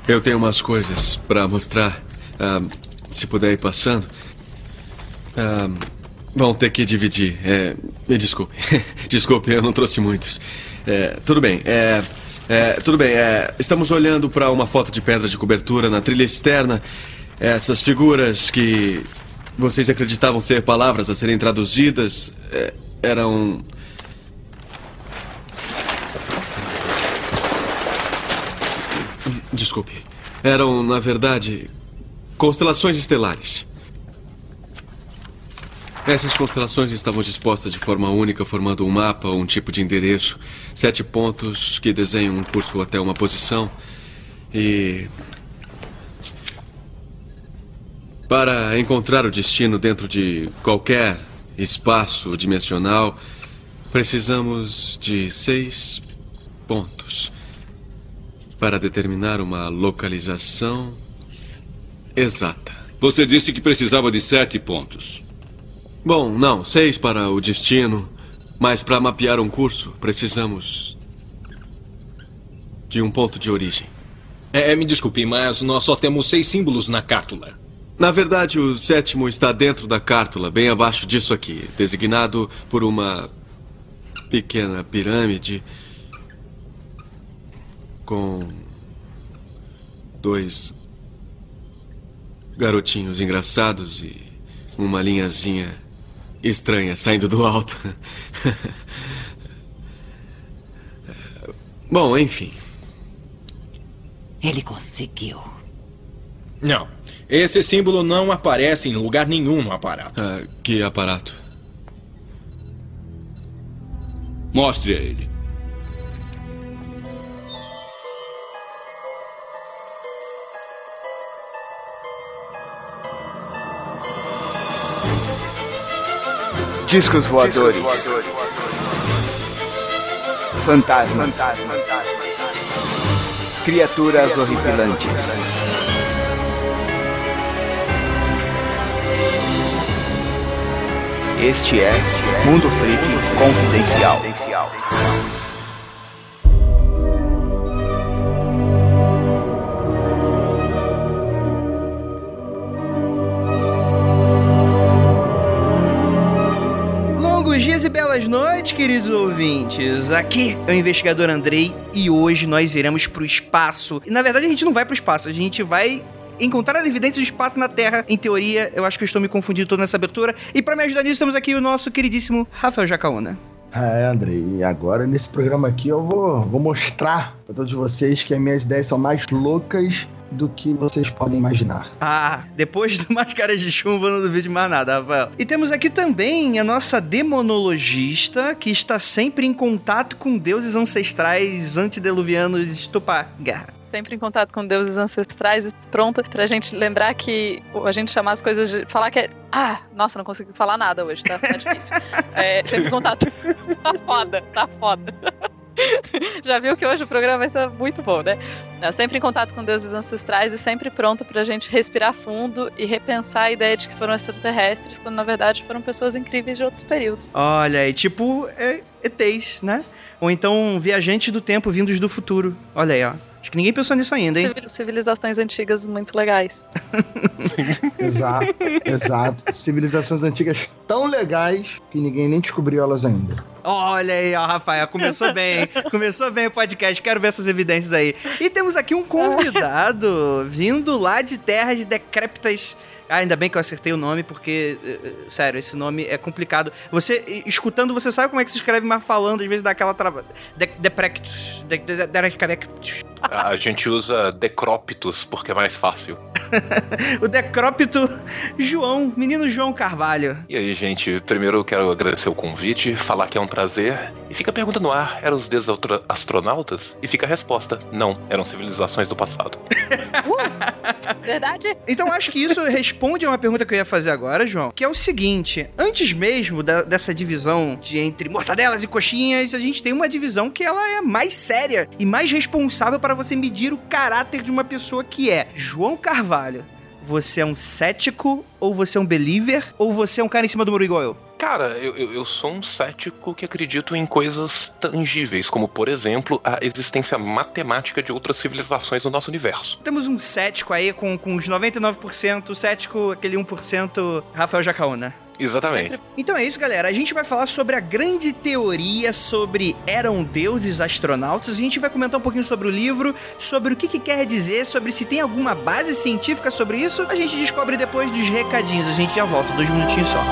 Eu tenho umas coisas pra mostrar. Se puder ir passando. Vão ter que dividir. Me desculpe. Desculpe, eu não trouxe muitos. Tudo bem. Tudo bem. Estamos olhando para uma foto de pedra de cobertura na trilha externa. Essas figuras que vocês acreditavam ser palavras a serem traduzidas eram... Desculpe. Eram, na verdade, constelações estelares. Essas constelações estavam dispostas de forma única, formando um mapa, um tipo de endereço. 7 pontos que desenham um curso até uma posição. E... para encontrar o destino dentro de qualquer espaço dimensional, precisamos de 6 pontos para determinar uma localização exata. Você disse que precisava de 7 pontos. Bom, não, 6 para o destino. Mas para mapear um curso, precisamos de um ponto de origem. Me desculpe, mas nós só temos 6 símbolos na cártula. Na verdade, o 7º está dentro da cártula, bem abaixo disso aqui, designado por uma pequena pirâmide com 2 garotinhos engraçados e uma linhazinha estranha saindo do alto. Bom, enfim. Ele conseguiu. Não. Esse símbolo não aparece em lugar nenhum no aparato. Que aparato? Mostre a ele. Discos voadores. Fantasmas. Criaturas horripilantes. Este é Mundo Freak Confidencial. Longos dias e belas noites, queridos ouvintes. Aqui é o investigador Andrei e hoje nós iremos pro espaço. E na verdade a gente não vai pro espaço, a gente vai encontrar evidências do espaço na Terra. Em teoria, eu acho que eu estou me confundindo todo nessa abertura. E para me ajudar nisso, temos aqui o nosso queridíssimo Rafael Jacaúna. Andrei, e agora nesse programa aqui eu vou mostrar para todos vocês que as minhas ideias são mais loucas do que vocês podem imaginar. Depois do Máscaras de Chumbo, eu não duvido de mais nada, Rafael. E temos aqui também a nossa demonologista, que está sempre em contato com deuses ancestrais antediluvianos de Tupá-Guerra. Sempre em contato com deuses ancestrais, pronta pra gente lembrar que a gente chamar as coisas de... falar que é... nossa, não consigo falar nada hoje, tá difícil. Sempre em contato... Tá foda. Já viu que hoje o programa vai ser muito bom, né? Sempre em contato com deuses ancestrais e sempre pronto pra gente respirar fundo e repensar a ideia de que foram extraterrestres, quando na verdade foram pessoas incríveis de outros períodos. Olha aí, tipo ETs, né? Ou então viajantes do tempo vindos do futuro. Olha aí, ó. Acho que ninguém pensou nisso ainda, hein? Civilizações antigas muito legais. Exato. Civilizações antigas tão legais que ninguém nem descobriu elas ainda. Olha aí, ó, Rafael, começou bem. Começou bem o podcast, quero ver essas evidências aí. E temos aqui um convidado vindo lá de terras decrépitas. Ainda bem que eu acertei o nome, porque, sério, esse nome é complicado. Você, escutando, você sabe como é que se escreve, mas falando, às vezes dá aquela trava... Deprectus. A gente usa Decrópitos, porque é mais fácil. O decrópito João, menino João Carvalho. E aí, gente, primeiro eu quero agradecer o convite, falar que é um prazer. E fica a pergunta no ar, eram os deuses astronautas? E fica a resposta, não, eram civilizações do passado. Verdade? Então acho que isso responde a uma pergunta que eu ia fazer agora, João, que é o seguinte: antes mesmo dessa divisão entre mortadelas e coxinhas, a gente tem uma divisão que ela é mais séria e mais responsável para você medir o caráter de uma pessoa, que é João Carvalho. Você é um cético, ou você é um believer, ou você é um cara em cima do muro igual eu? Cara, eu sou um cético que acredito em coisas tangíveis, como, por exemplo, a existência matemática de outras civilizações no nosso universo. Temos um cético aí com os 99%, cético, aquele 1% Rafael Jacaúna. Exatamente. Então é isso, galera. A gente vai falar sobre a grande teoria sobre eram deuses astronautas. A gente vai comentar um pouquinho sobre o livro, sobre o que quer dizer, sobre se tem alguma base científica sobre isso. A gente descobre depois dos recadinhos. A gente já volta, 2 minutinhos só.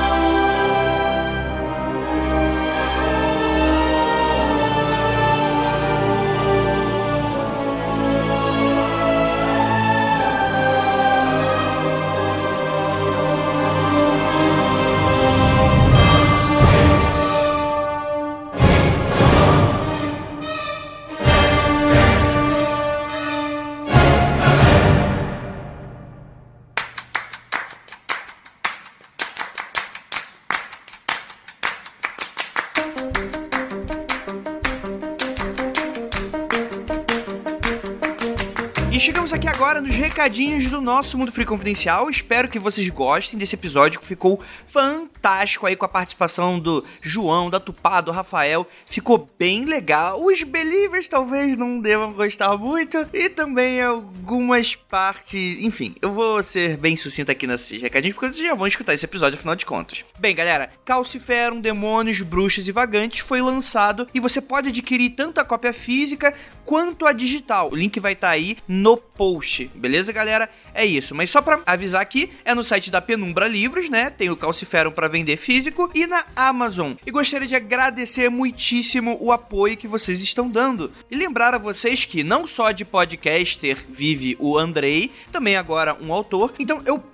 E chegamos aqui agora nos recadinhos do nosso Mundo Freak Confidencial. Espero que vocês gostem desse episódio, que ficou fantástico aí com a participação do João, da Tupá, do Rafael. Ficou bem legal. Os Believers talvez não devam gostar muito. E também algumas partes... Enfim, eu vou ser bem sucinto aqui nesses recadinhos, porque vocês já vão escutar esse episódio, afinal de contas. Bem, galera, Calciferum, Demônios, Bruxas e Vagantes foi lançado e você pode adquirir tanto a cópia física quanto a digital. O link vai estar aí no post, beleza, galera? É isso, mas só pra avisar aqui, é no site da Penumbra Livros, né? Tem o Calciferum pra vender físico e na Amazon. E gostaria de agradecer muitíssimo o apoio que vocês estão dando. E lembrar a vocês que não só de podcaster vive o Andrei, também agora um autor. Então eu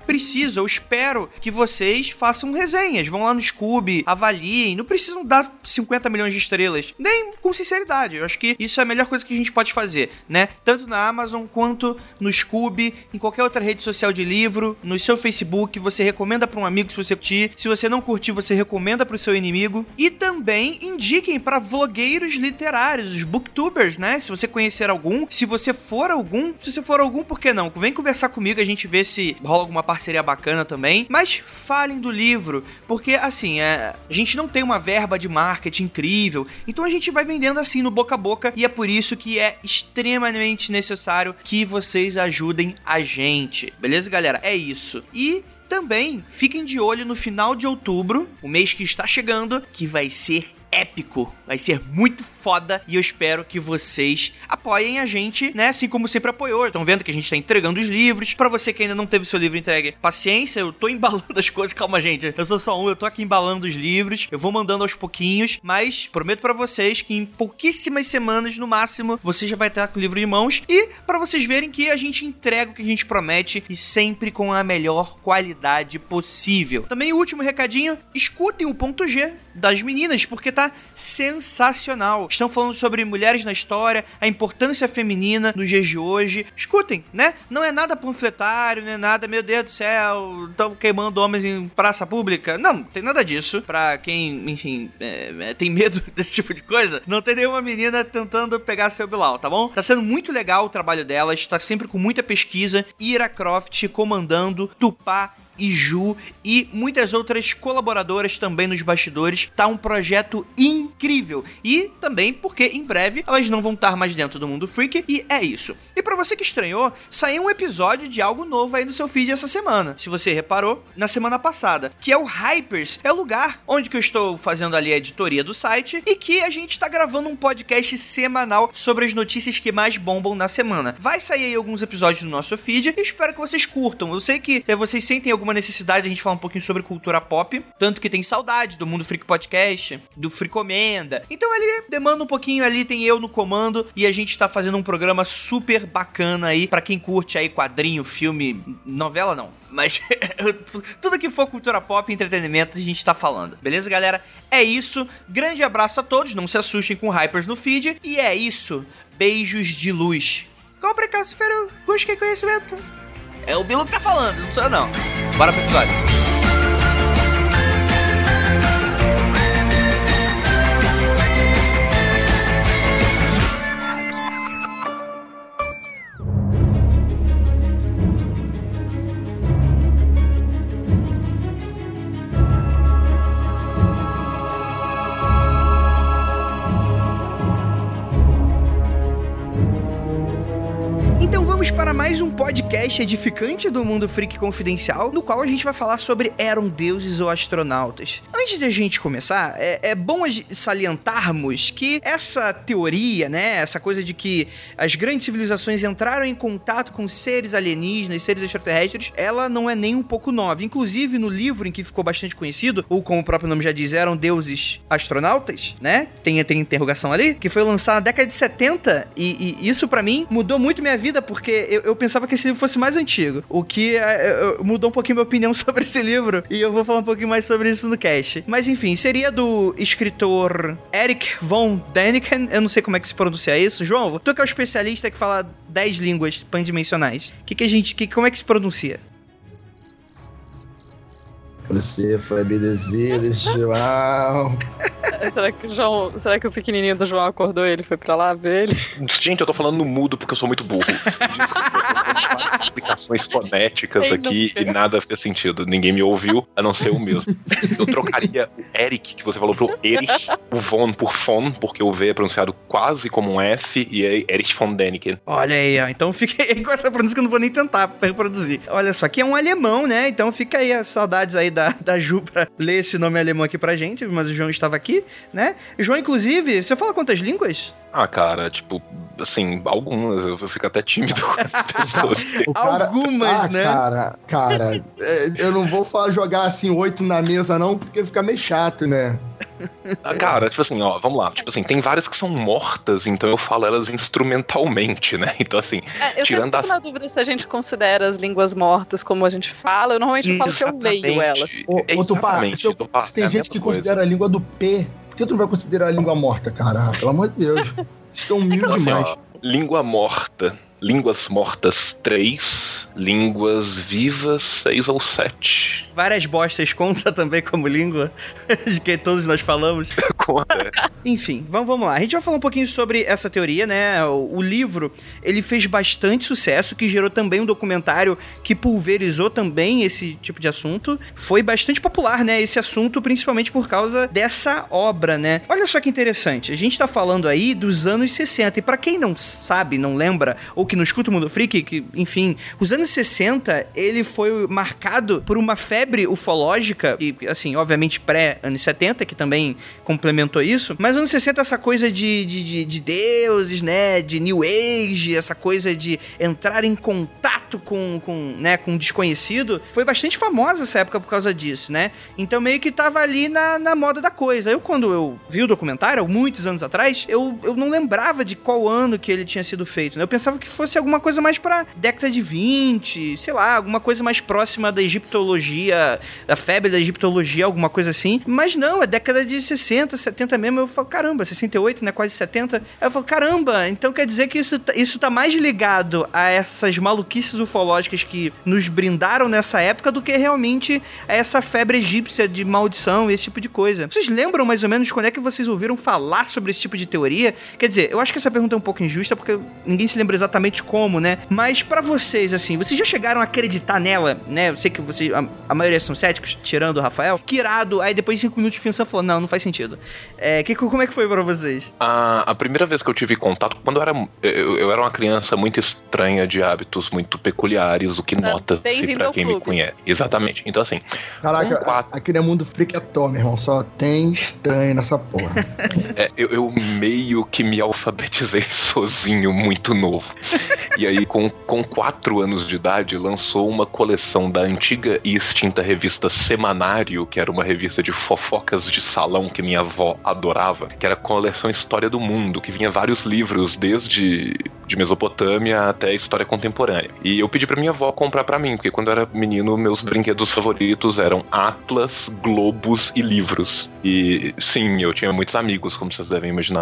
espero que vocês façam resenhas. Vão lá no Scooby, avaliem. Não precisam dar 50 milhões de estrelas. Nem com sinceridade. Eu acho que isso é a melhor coisa que a gente pode fazer, né? Tanto na Amazon quanto no Scooby, em qualquer outra rede social de livro, no seu Facebook, você recomenda para um amigo se você curtir. Se você não curtir, você recomenda para o seu inimigo. E também indiquem para vlogueiros literários, os booktubers, né? Se você conhecer algum, se você for algum, por que não? Vem conversar comigo, a gente vê se rola alguma parceria bacana também. Mas falem do livro, porque assim, a gente não tem uma verba de marketing incrível, então a gente vai vendendo assim no boca a boca, e é por isso que é extremamente necessário que vocês ajudem a gente. Beleza, galera? É isso. E também fiquem de olho no final de outubro, o mês que está chegando, que vai ser épico, vai ser muito foda, e eu espero que vocês apoiem a gente, né, assim como sempre apoiou. Estão vendo que a gente tá entregando os livros. Pra você que ainda não teve seu livro entregue, paciência, eu tô embalando as coisas, calma, gente, eu sou só eu tô aqui embalando os livros, eu vou mandando aos pouquinhos, mas prometo pra vocês que em pouquíssimas semanas, no máximo, você já vai estar com o livro em mãos, e pra vocês verem que a gente entrega o que a gente promete, e sempre com a melhor qualidade possível. Também o último recadinho, escutem o ponto G das meninas, porque tá sensacional. Estão falando sobre mulheres na história, a importância feminina nos dias de hoje. Escutem, né? Não é nada panfletário, não é nada, meu Deus do céu, estão queimando homens em praça pública. Não tem nada disso. Pra quem, enfim, tem medo desse tipo de coisa, não tem nenhuma menina tentando pegar seu Bilal, tá bom? Tá sendo muito legal o trabalho delas, tá sempre com muita pesquisa. Ira Croft comandando, Tupá e Ju e muitas outras colaboradoras também nos bastidores. Tá um projeto incrível. E também porque em breve elas não vão estar mais dentro do Mundo Freak, e é isso. E pra você que estranhou, saiu um episódio de algo novo aí no seu feed essa semana. Se você reparou, na semana passada, que é o Hypers. É o lugar onde que eu estou fazendo ali a editoria do site e que a gente tá gravando um podcast semanal sobre as notícias que mais bombam na semana. Vai sair aí alguns episódios no nosso feed e espero que vocês curtam. Eu sei que vocês sentem alguma necessidade de a gente falar um pouquinho sobre cultura pop, tanto que tem saudade do Mundo Freak Podcast, do Freecomenda. Então ali demanda um pouquinho, ali tem eu no comando, e a gente tá fazendo um programa super bacana aí pra quem curte aí quadrinho, filme, novela não, mas tudo que for cultura pop e entretenimento a gente tá falando. Beleza, galera? É isso. Grande abraço a todos, não se assustem com Hypers no feed, e é isso. Beijos de luz. Compre Calciferum, busque conhecimento. É o Bilu que tá falando, não sou eu não. Bora pro episódio. Então vamos para mais um podcast edificante do Mundo Freak Confidencial, no qual a gente vai falar sobre eram deuses ou astronautas. Antes de a gente começar, é bom salientarmos que essa teoria, né, essa coisa de que as grandes civilizações entraram em contato com seres alienígenas, seres extraterrestres, ela não é nem um pouco nova. Inclusive, no livro em que ficou bastante conhecido, ou como o próprio nome já diz, eram deuses astronautas, né, tem interrogação ali, que foi lançado na década de 70, e isso pra mim mudou muito minha vida, porque eu pensava que esse livro fosse mais antigo, o que mudou um pouquinho minha opinião sobre esse livro, e eu vou falar um pouquinho mais sobre isso no cast. Mas enfim, seria do escritor Erich von Däniken, eu não sei como é que se pronuncia isso. João, tu que é o especialista que fala 10 línguas pandimensionais, como é que se pronuncia? Você foi abduzido, João. Será que o pequenininho do João acordou ele? Foi pra lá ver ele? Gente, eu tô falando no mudo porque eu sou muito burro. Desculpa, eu tô várias explicações fonéticas aqui e nada fez sentido. Ninguém me ouviu, a não ser o mesmo. Eu trocaria o Eric, que você falou, pro Erich, o von por von, porque o V é pronunciado quase como um F, e é Erich von Däniken. Olha aí, ó. Então fica aí com essa pronúncia que eu não vou nem tentar reproduzir. Olha só, que é um alemão, né? Então fica aí as saudades aí da Ju pra ler esse nome alemão aqui pra gente, mas o João estava aqui, né? João, inclusive, você fala quantas línguas? Ah, cara, tipo, assim, algumas, eu fico até tímido com as pessoas. Algumas, né? Cara, eu não vou jogar assim 8 na mesa não, porque fica meio chato, né? Cara, tipo assim, ó, vamos lá. Tipo assim, tem várias que são mortas, então eu falo elas instrumentalmente, né? Então assim, eu tirando sempre fico na dúvida se a gente considera as línguas mortas como a gente fala. Eu normalmente falo que eu leio elas. Se tem gente que considera a língua do P, por que tu não vai considerar a língua morta, cara? Pelo amor de Deus. Vocês estão humildes demais. Assim, ó, língua morta. Línguas mortas 3, línguas vivas 6 ou 7. Várias bostas conta também como língua, de que todos nós falamos. Conta. Enfim, vamos lá. A gente vai falar um pouquinho sobre essa teoria, né? O livro, ele fez bastante sucesso, que gerou também um documentário que pulverizou também esse tipo de assunto. Foi bastante popular, né? Esse assunto, principalmente por causa dessa obra, né? Olha só que interessante. A gente tá falando aí dos anos 60. E pra quem não sabe, não lembra, ou que não escuta o Mundo Freak, que, enfim, os anos 60, ele foi marcado por uma febre ufológica, e, assim, obviamente pré-anos 70, que também complementou isso, mas anos 60, essa coisa de deuses, né, de New Age, essa coisa de entrar em contato com o desconhecido, foi bastante famosa essa época por causa disso, né? Então meio que tava ali na moda da coisa. Quando eu vi o documentário, muitos anos atrás, eu não lembrava de qual ano que ele tinha sido feito, né? Eu pensava que fosse alguma coisa mais pra década de 20, sei lá, alguma coisa mais próxima da egiptologia, da febre da egiptologia, alguma coisa assim. Mas não, é década de 60, 70 mesmo. Eu falo, caramba, 68, né? Quase 70. Aí eu falo, caramba, então quer dizer que isso tá mais ligado a essas maluquices ufológicas que nos brindaram nessa época do que realmente a essa febre egípcia de maldição e esse tipo de coisa. Vocês lembram mais ou menos quando é que vocês ouviram falar sobre esse tipo de teoria? Quer dizer, eu acho que essa pergunta é um pouco injusta porque ninguém se lembra exatamente como, né? Mas pra vocês, assim, vocês já chegaram a acreditar nela, né? Eu sei que vocês, a maioria são céticos, tirando o Rafael. Que irado. Aí depois de 5 minutos pensando, falou, não faz sentido. Como é que foi pra vocês? A primeira vez que eu tive contato, quando eu era uma criança muito estranha, de hábitos muito peculiares, o que nota-se pra quem me conhece. Exatamente. Então, assim... Caraca, aqui no Mundo Freak é Tom, meu irmão. Só tem estranho nessa porra. Eu meio que me alfabetizei sozinho, muito novo. E aí, com 4 anos de idade, lançou uma coleção da antiga e extinta revista Semanário, que era uma revista de fofocas de salão que minha avó adorava, que era a coleção História do Mundo, que vinha vários livros, desde de Mesopotâmia até História Contemporânea. E eu pedi pra minha avó comprar pra mim, porque quando eu era menino, meus brinquedos favoritos eram atlas, globos e livros. E sim, eu tinha muitos amigos, como vocês devem imaginar.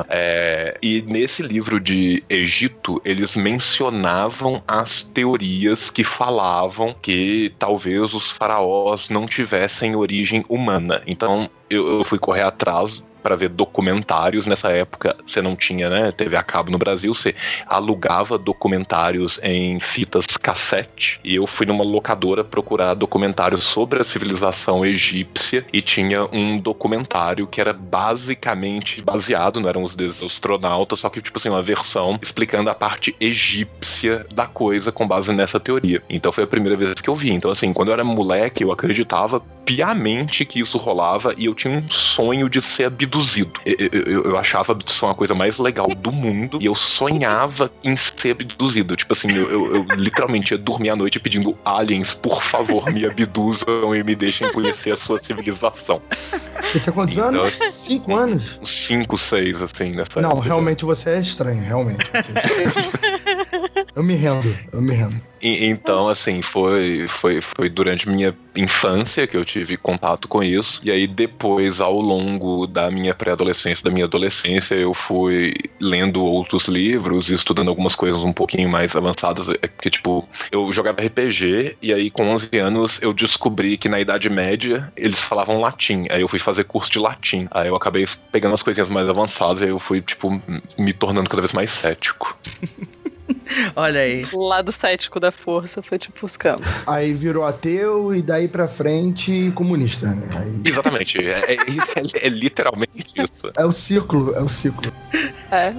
E nesse livro de Egito, eles mencionavam as teorias que falavam que talvez os faraós não tivessem origem humana. Então eu fui correr atrás pra ver documentários. Nessa época, você não tinha, né, TV a cabo no Brasil, você alugava documentários em fitas cassete. E eu fui numa locadora procurar documentários sobre a civilização egípcia e tinha um documentário que era basicamente baseado, não eram os deuses astronautas, só que, tipo assim, uma versão explicando a parte egípcia da coisa com base nessa teoria. Então foi a primeira vez que eu vi. Então, assim, quando eu era moleque, eu acreditava piamente que isso rolava e eu tinha um sonho de ser abduzido. Eu achava a abdução a coisa mais legal do mundo e eu sonhava em ser abduzido. Tipo assim, eu literalmente ia dormir à noite pedindo aliens, por favor, me abduzam e me deixem conhecer a sua civilização. Você tinha quantos anos? 5 anos? 5, 6, assim, nessa Não, época. realmente você é estranho, realmente. Eu me rendo. Então, assim, foi durante minha infância que eu tive contato com isso. E aí, depois, ao longo da minha pré-adolescência, da minha adolescência, eu fui lendo outros livros e estudando algumas coisas um pouquinho mais avançadas. Porque, tipo, eu jogava RPG e aí, com 11 anos, eu descobri que na Idade Média eles falavam latim. Aí eu fui fazer curso de latim. Aí eu acabei pegando as coisinhas mais avançadas e aí eu fui, tipo, me tornando cada vez mais cético. Olha aí. O lado cético da força foi te buscando. Aí virou ateu e daí pra frente comunista, né? Aí... Exatamente. É literalmente isso. É o ciclo. É.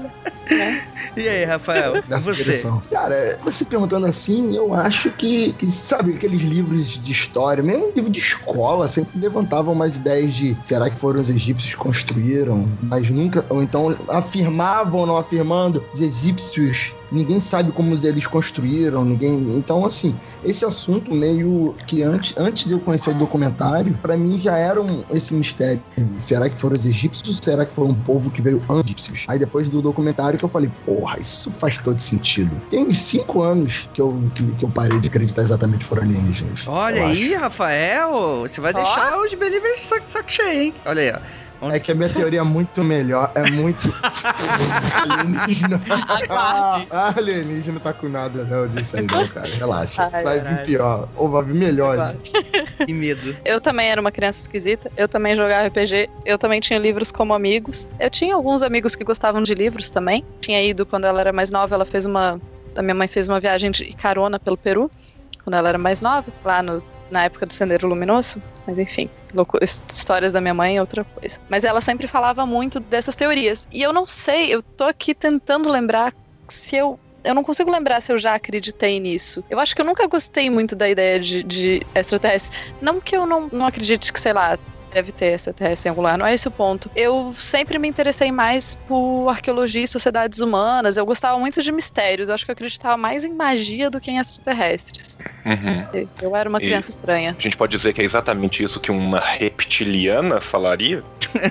E aí, Rafael? Nessa Você? direção. Cara, você perguntando assim, eu acho que, sabe, aqueles livros de história, mesmo livro de escola, sempre levantavam umas ideias de será que foram os egípcios que construíram, mas nunca, ou então afirmavam ou não afirmando, os egípcios, ninguém sabe como eles construíram, então assim, esse assunto meio que antes de eu conhecer o documentário, pra mim já era esse mistério, será que foram os egípcios ou será que foi um povo que veio antes dos egípcios? Aí depois do documentário que eu falei, porra, isso faz todo sentido. Tem uns 5 anos que eu parei de acreditar exatamente que foram alienígenas. Olha aí, Rafael, você vai deixar os believers saco cheio, hein? Olha aí, ó. É que a minha teoria é muito melhor, é muito... alienígena. Alienígena tá com nada não disso aí não, cara. Relaxa. Vai vir pior, ou vai vir melhor. Que medo. Eu também era uma criança esquisita, eu também jogava RPG, eu também tinha livros como amigos. Eu tinha alguns amigos que gostavam de livros também. Tinha ido, quando ela era mais nova, a minha mãe fez uma viagem de carona pelo Peru, quando ela era mais nova, lá na época do Sendero Luminoso, mas enfim, histórias da minha mãe é outra coisa. Mas ela sempre falava muito dessas teorias, e eu não sei, eu tô aqui tentando lembrar se eu não consigo lembrar se eu já acreditei nisso. Eu acho que eu nunca gostei muito da ideia de extraterrestres, não que eu não acredite que, sei lá, deve ter extraterrestre em algum lugar, não é esse o ponto. Eu sempre me interessei mais por arqueologia e sociedades humanas, eu gostava muito de mistérios, eu acho que eu acreditava mais em magia do que em extraterrestres. Uhum. Eu era uma criança estranha. A gente pode dizer que é exatamente isso que uma reptiliana falaria?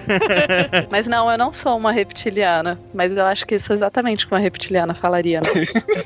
Mas não, eu não sou uma reptiliana, mas eu acho que isso é exatamente o que uma reptiliana falaria, né?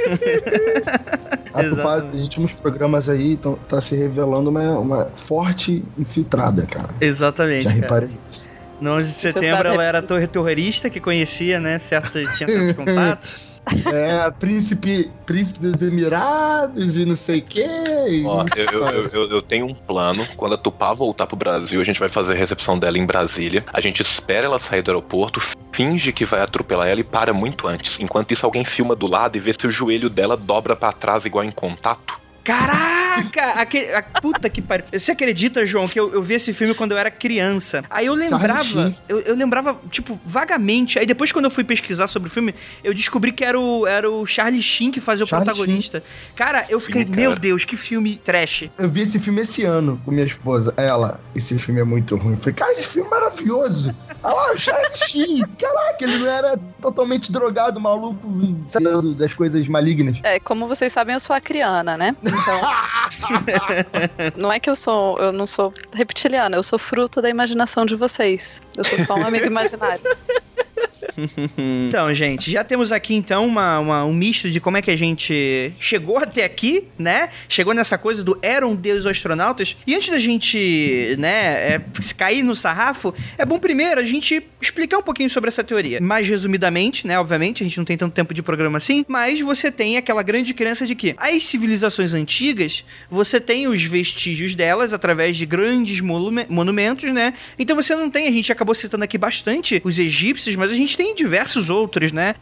Os últimos programas aí tá se revelando uma forte infiltrada, cara. Exatamente. Já reparei isso. No 11 de setembro ela era terrorista que conhecia, né? Tinha certos contatos. Príncipe dos Emirados e não sei o quê. Eu tenho um plano. Quando a Tupá voltar pro Brasil, a gente vai fazer a recepção dela em Brasília. A gente espera ela sair do aeroporto, finge que vai atropelar ela e para muito antes. Enquanto isso, alguém filma do lado e vê se o joelho dela dobra pra trás igual em Contato. Caraca! Puta que pariu. Você acredita, João, que eu vi esse filme quando eu era criança? Aí eu lembrava, eu lembrava, tipo, vagamente. Aí depois, quando eu fui pesquisar sobre o filme, eu descobri que era o Charlie Sheen que fazia o protagonista. Sheen. Cara, eu fiquei, meu Deus, que filme trash. Eu vi esse filme esse ano com minha esposa. Esse filme é muito ruim. Eu falei, cara, esse filme é maravilhoso. Olha lá, o Charlie Sheen. Caraca, ele não era totalmente drogado, maluco, sabendo das coisas malignas. Como vocês sabem, eu sou acriana, né? Então, não é que eu não sou reptiliana, eu sou fruto da imaginação de vocês. Eu sou só um amigo imaginário. Então, gente, já temos aqui, então, um misto de como é que a gente chegou até aqui, né? Chegou nessa coisa do eram deuses astronautas. E antes da gente, né, cair no sarrafo, é bom primeiro a gente explicar um pouquinho sobre essa teoria. Mais resumidamente, né, obviamente, a gente não tem tanto tempo de programa assim, mas você tem aquela grande crença de que as civilizações antigas, você tem os vestígios delas através de grandes monumentos, né? Então você não tem, a gente acabou citando aqui bastante os egípcios, mas a gente tem diversos outros, né?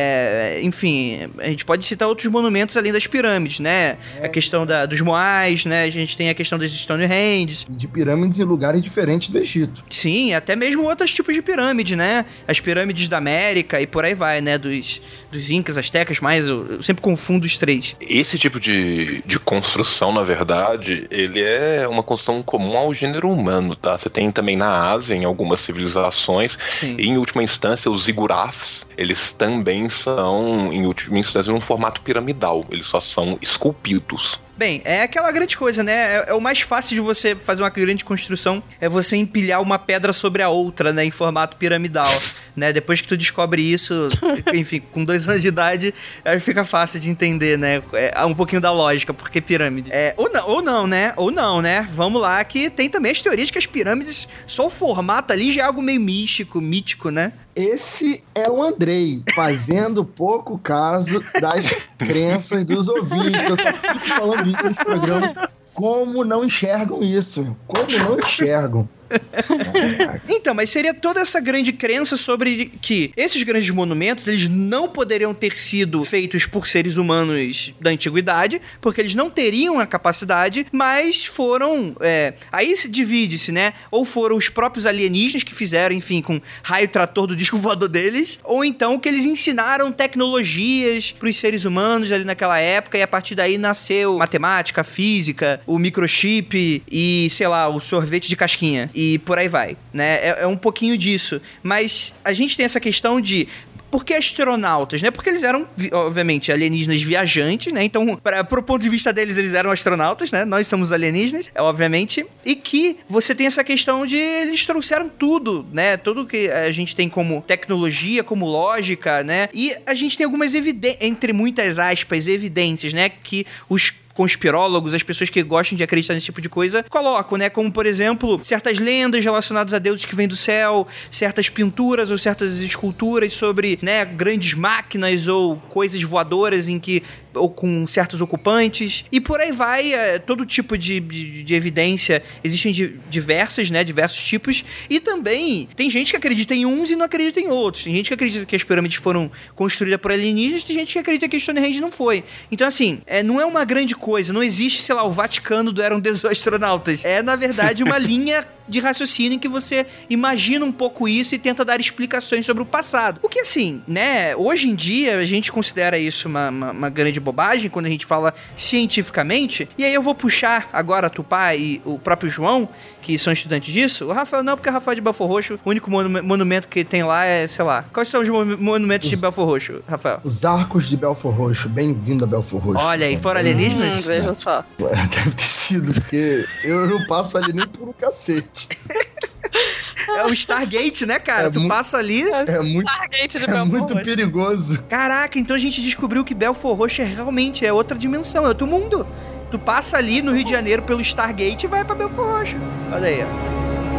Enfim, a gente pode citar outros monumentos além das pirâmides, né? A questão dos Moais, né? A gente tem a questão das Stonehenge. De pirâmides em lugares diferentes do Egito. Sim, até mesmo outros tipos de pirâmide, né? As pirâmides da América e por aí vai, né? Dos Incas, Astecas, mas eu sempre confundo os três. Esse tipo de construção, na verdade, ele é uma construção comum ao gênero humano, tá? Você tem também na Ásia, em algumas civilizações, Sim. E em última instância, os zigurats, eles também são, em última instância, num formato piramidal, eles só são esculpidos. Bem, é aquela grande coisa, né? É o mais fácil de você fazer uma grande construção, é você empilhar uma pedra sobre a outra, né? Em formato piramidal, né? Depois que tu descobre isso, enfim, com 2 anos de idade, aí fica fácil de entender, né? É um pouquinho da lógica, porque pirâmide. Ou não, né? Vamos lá, que tem também as teorias que as pirâmides, só o formato ali já é algo meio mítico, né? Esse é o Andrei, fazendo pouco caso das crenças dos ouvintes. Eu só fico falando isso nesse programa. Como não enxergam isso? Como não enxergam? Então, mas seria toda essa grande crença sobre que esses grandes monumentos, eles não poderiam ter sido feitos por seres humanos da antiguidade, porque eles não teriam a capacidade, mas foram... aí se divide-se, né? Ou foram os próprios alienígenas que fizeram, enfim, com raio trator do disco voador deles, ou então que eles ensinaram tecnologias pros seres humanos ali naquela época, e a partir daí nasceu matemática, física, o microchip e, sei lá, o sorvete de casquinha. E por aí vai, né? É um pouquinho disso. Mas a gente tem essa questão de... Por que astronautas, né? Porque eles eram, obviamente, alienígenas viajantes, né? Então, pro ponto de vista deles, eles eram astronautas, né? Nós somos alienígenas, obviamente. E que você tem essa questão de... Eles trouxeram tudo, né? Tudo que a gente tem como tecnologia, como lógica, né? E a gente tem algumas evidências, entre muitas aspas, evidências, né? Que os conspirólogos, as pessoas que gostam de acreditar nesse tipo de coisa, colocam, né? Como, por exemplo, certas lendas relacionadas a deuses que vêm do céu, certas pinturas ou certas esculturas sobre, né, grandes máquinas ou coisas voadoras ou com certos ocupantes, e por aí vai, todo tipo de evidência, existem diversos tipos, e também tem gente que acredita em uns e não acredita em outros, tem gente que acredita que as pirâmides foram construídas por alienígenas, tem gente que acredita que a Stonehenge não foi. Então, assim, não é uma grande coisa, não existe, sei lá, o Vaticano do eram deuses astronautas, é, na verdade, uma linha de raciocínio em que você imagina um pouco isso e tenta dar explicações sobre o passado. O que, assim, né, hoje em dia a gente considera isso uma grande bobagem quando a gente fala cientificamente, e aí eu vou puxar agora a Tupá e o próprio João, que são estudantes disso. O Rafael não, porque o Rafael é de Belfor Roxo, o único monumento que tem lá é, sei lá, quais são os monumentos de Belfor Roxo, Rafael? Os arcos de Belfor Roxo, bem-vindo a Belfor Roxo. Olha aí, foram alienígenas? Veja só. Deve ter sido, porque eu não passo ali nem por um cacete. É o Stargate, né, cara? Tu passa ali... É muito, Stargate de Belfor muito Roxo. perigoso. Caraca, então a gente descobriu que Belfor Roxo realmente é outra dimensão, é outro mundo. Tu passa ali no Rio de Janeiro pelo Stargate e vai pra Belfor Roxo. Olha aí, ó.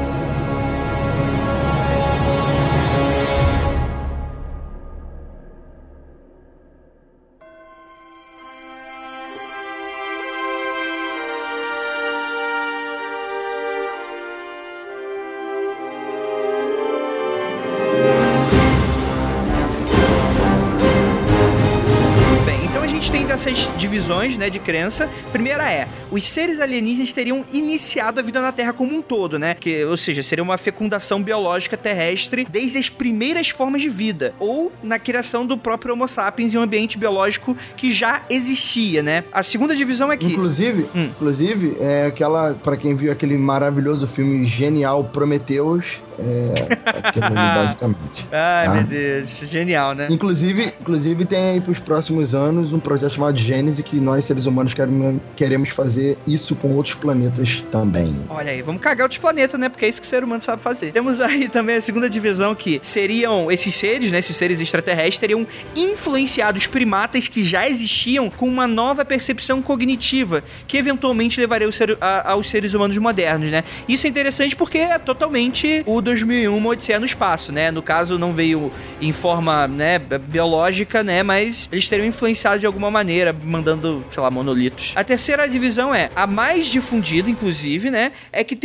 Essas divisões, né, de crença. Primeira os seres alienígenas teriam iniciado a vida na Terra como um todo, né? Ou seja, seria uma fecundação biológica terrestre desde as primeiras formas de vida, ou na criação do próprio Homo sapiens em um ambiente biológico que já existia, né? A segunda divisão é que... Inclusive, é aquela, pra quem viu aquele maravilhoso filme genial Prometheus, aquilo ali, basicamente. Ai, meu Deus, genial, né? Inclusive tem aí pros próximos anos um projeto chamado Gênesis, que nós, seres humanos, queremos fazer isso com outros planetas também. Olha aí, vamos cagar outros planetas, né? Porque é isso que o ser humano sabe fazer. Temos aí também a segunda divisão, que seriam esses seres, né? Esses seres extraterrestres teriam influenciado os primatas que já existiam com uma nova percepção cognitiva, que eventualmente levaria aos seres humanos modernos, né? Isso é interessante porque é totalmente o 2001, uma Odisseia no Espaço, né? No caso, não veio em forma, né, biológica, né? Mas eles teriam influenciado de alguma maneira, mandando, sei lá, monolitos. A terceira divisão é a mais difundida, inclusive, né? É que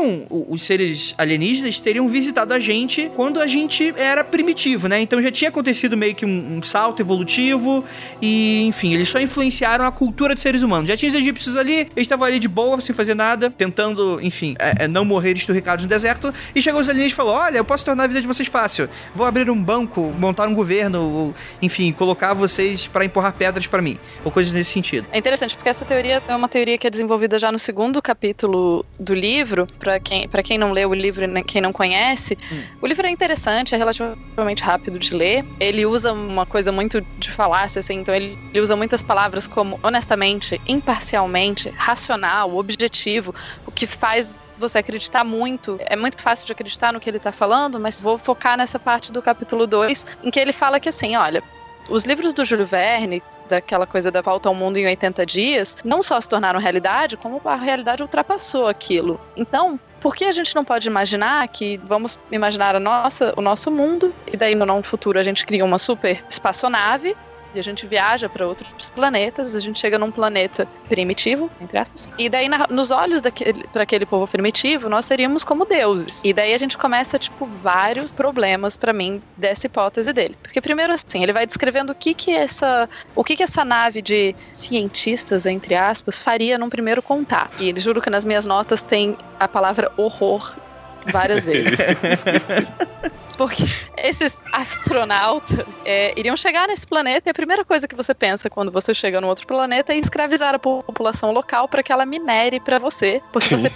os seres alienígenas teriam visitado a gente quando a gente era primitivo, né? Então já tinha acontecido meio que um salto evolutivo e, enfim, eles só influenciaram a cultura dos seres humanos. Já tinha os egípcios ali, eles estavam ali de boa, sem fazer nada, tentando, enfim, não morrer esturricados no deserto, e chegou os alienígenas e falou: olha, eu posso tornar a vida de vocês fácil, vou abrir um banco, montar um governo, enfim, colocar vocês pra empurrar pedras pra mim, ou coisas nesse sentido. É interessante, porque essa teoria é uma teoria que é desenvolvida já no segundo capítulo do livro, pra quem não leu o livro e quem não conhece. O livro é interessante, é relativamente rápido de ler, ele usa uma coisa muito de falácia, assim, então ele usa muitas palavras como honestamente, imparcialmente, racional, objetivo, o que faz você acreditar muito. É muito fácil de acreditar no que ele tá falando, mas vou focar nessa parte do capítulo 2, em que ele fala que assim, olha, os livros do Júlio Verne, daquela coisa da volta ao mundo em 80 dias, não só se tornaram realidade, como a realidade ultrapassou aquilo. Então, por que a gente não pode imaginar que vamos imaginar o nosso mundo, e daí no futuro a gente cria uma super espaçonave, e a gente viaja para outros planetas, a gente chega num planeta primitivo, entre aspas, e daí nos olhos para aquele povo primitivo, nós seríamos como deuses. E daí a gente começa, vários problemas para mim dessa hipótese dele. Porque primeiro, assim, ele vai descrevendo o que essa nave de cientistas, entre aspas, faria num primeiro contato. E ele juro que nas minhas notas tem a palavra horror várias vezes. Porque esses astronautas iriam chegar nesse planeta e a primeira coisa que você pensa quando você chega num outro planeta é escravizar a população local para que ela minere para você. Porque você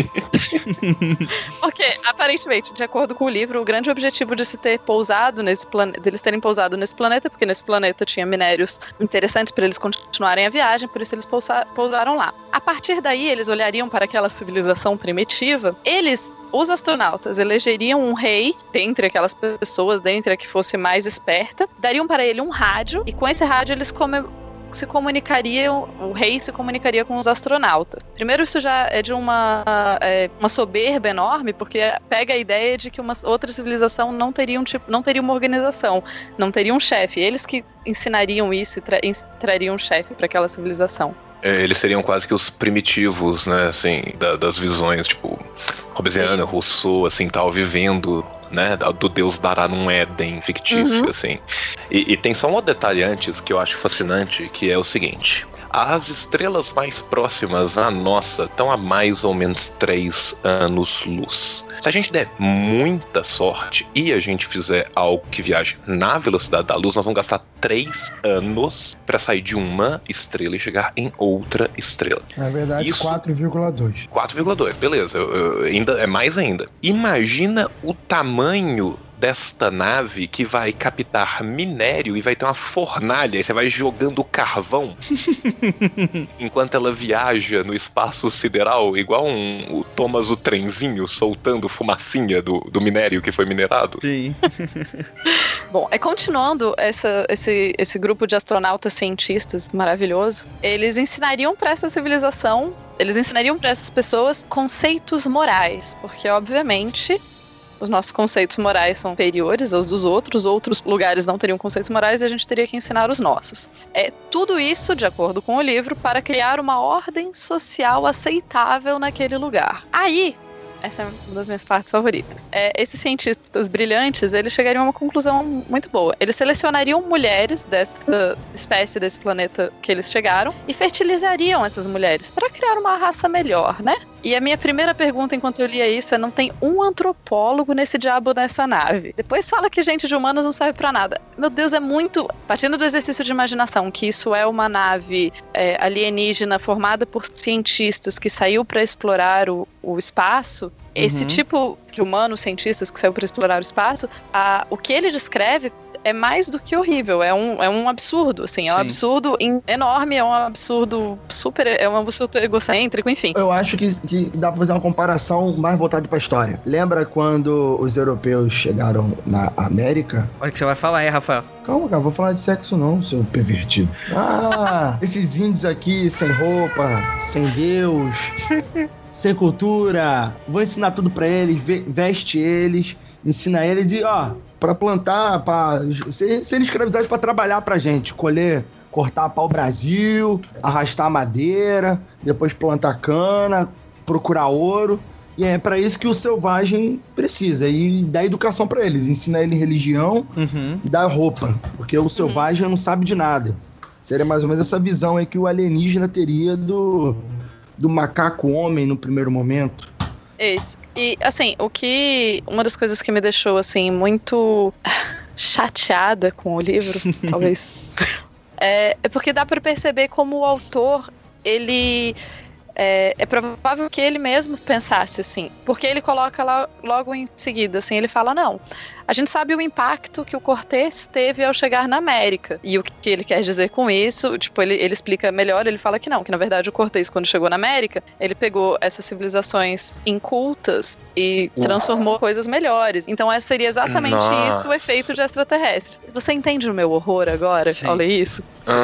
Porque, aparentemente, de acordo com o livro, o grande objetivo de se ter pousado deles terem pousado nesse planeta, porque nesse planeta tinha minérios interessantes para eles continuarem a viagem, por isso eles pousaram lá. A partir daí, eles olhariam para aquela civilização primitiva, os astronautas elegeriam um rei dentre aquelas pessoas, dentre a que fosse mais esperta, dariam para ele um rádio, e com esse rádio eles se comunicariam, o rei se comunicaria com os astronautas. Primeiro, isso já é de uma soberba enorme, porque pega a ideia de que uma outra civilização não teria uma organização, não teria um chefe. Eles que ensinariam isso e trariam um chefe para aquela civilização. Eles seriam quase que os primitivos, né, assim, das visões, Hobbesiana, Rousseau, assim, tal, vivendo, né, do Deus dará num Éden fictício, assim. E tem só um detalhe antes que eu acho fascinante, que é o seguinte: as estrelas mais próximas à nossa estão a mais ou menos 3 anos-luz. Se a gente der muita sorte e a gente fizer algo que viaje na velocidade da luz, nós vamos gastar 3 anos para sair de uma estrela e chegar em outra estrela. Na verdade, 4,2. 4,2, beleza. Ainda é mais ainda. Imagina o tamanho desta nave que vai captar minério e vai ter uma fornalha, e você vai jogando carvão enquanto ela viaja no espaço sideral, igual o Thomas o trenzinho soltando fumacinha do minério que foi minerado. Sim. Bom, continuando esse grupo de astronautas cientistas maravilhoso, eles ensinariam para essa civilização, eles ensinariam para essas pessoas conceitos morais, porque obviamente os nossos conceitos morais são superiores aos dos outros lugares não teriam conceitos morais e a gente teria que ensinar os nossos. Tudo isso, de acordo com o livro, para criar uma ordem social aceitável naquele lugar. Aí, essa é uma das minhas partes favoritas. Esses cientistas brilhantes, eles chegariam a uma conclusão muito boa. Eles selecionariam mulheres dessa espécie, desse planeta que eles chegaram, e fertilizariam essas mulheres para criar uma raça melhor, né? E a minha primeira pergunta enquanto eu lia isso não tem um antropólogo nesse diabo nessa nave. Depois fala que gente de humanas não serve pra nada. Meu Deus, é muito... Partindo do exercício de imaginação, que isso é uma nave alienígena formada por cientistas que saiu pra explorar o espaço, esse tipo de humanos cientistas que saiu para explorar o espaço, o que ele descreve é mais do que horrível, é um absurdo, assim, é um absurdo enorme, é um absurdo é um absurdo egocêntrico, enfim. Eu acho que dá pra fazer uma comparação mais voltada pra história. Lembra quando os europeus chegaram na América? Olha o que você vai falar, Rafael? Calma, cara, vou falar de sexo não, seu pervertido. Esses índios aqui, sem roupa, sem Deus, sem cultura, vou ensinar tudo pra eles, veste eles, ensina eles e, pra plantar, pra serem escravizados pra trabalhar pra gente, cortar pau-brasil, arrastar madeira, depois plantar cana, procurar ouro. E é pra isso que o selvagem precisa. E dá educação pra eles. Ensina ele religião e dá roupa. Porque o selvagem não sabe de nada. Seria mais ou menos essa visão aí que o alienígena teria do macaco homem no primeiro momento. Isso. E, assim, uma das coisas que me deixou, assim, muito chateada com o livro, talvez, é porque dá pra perceber como o autor, ele... É provável que ele mesmo pensasse assim, porque ele coloca lá logo em seguida, assim, ele fala, não, a gente sabe o impacto que o Cortés teve ao chegar na América, e o que ele quer dizer com isso, tipo, ele explica melhor, ele fala que não, que na verdade o Cortés, quando chegou na América, ele pegou essas civilizações incultas e transformou coisas melhores, então essa seria exatamente isso, o efeito de extraterrestres. Você entende o meu horror agora, ao ler isso?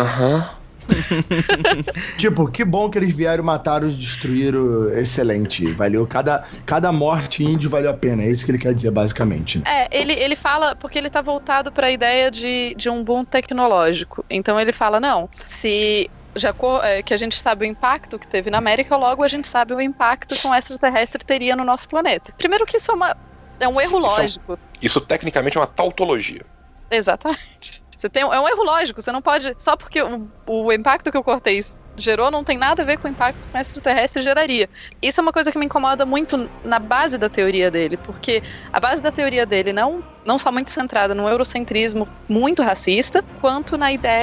Tipo, que bom que eles vieram, mataram e destruíram. Excelente, valeu, cada morte índio valeu a pena, é isso que ele quer dizer basicamente. Ele fala, porque ele tá voltado pra ideia de um boom tecnológico, então ele fala, não, se que a gente sabe o impacto que teve na América, logo a gente sabe o impacto que um extraterrestre teria no nosso planeta. Primeiro que isso é um erro lógico. Isso tecnicamente é uma tautologia. Exatamente. É um erro lógico, você não pode... Só porque o impacto que o Cortés gerou não tem nada a ver com o impacto que um extraterrestre geraria. Isso é uma coisa que me incomoda muito na base da teoria dele, porque a base da teoria dele não só muito centrada no eurocentrismo muito racista, quanto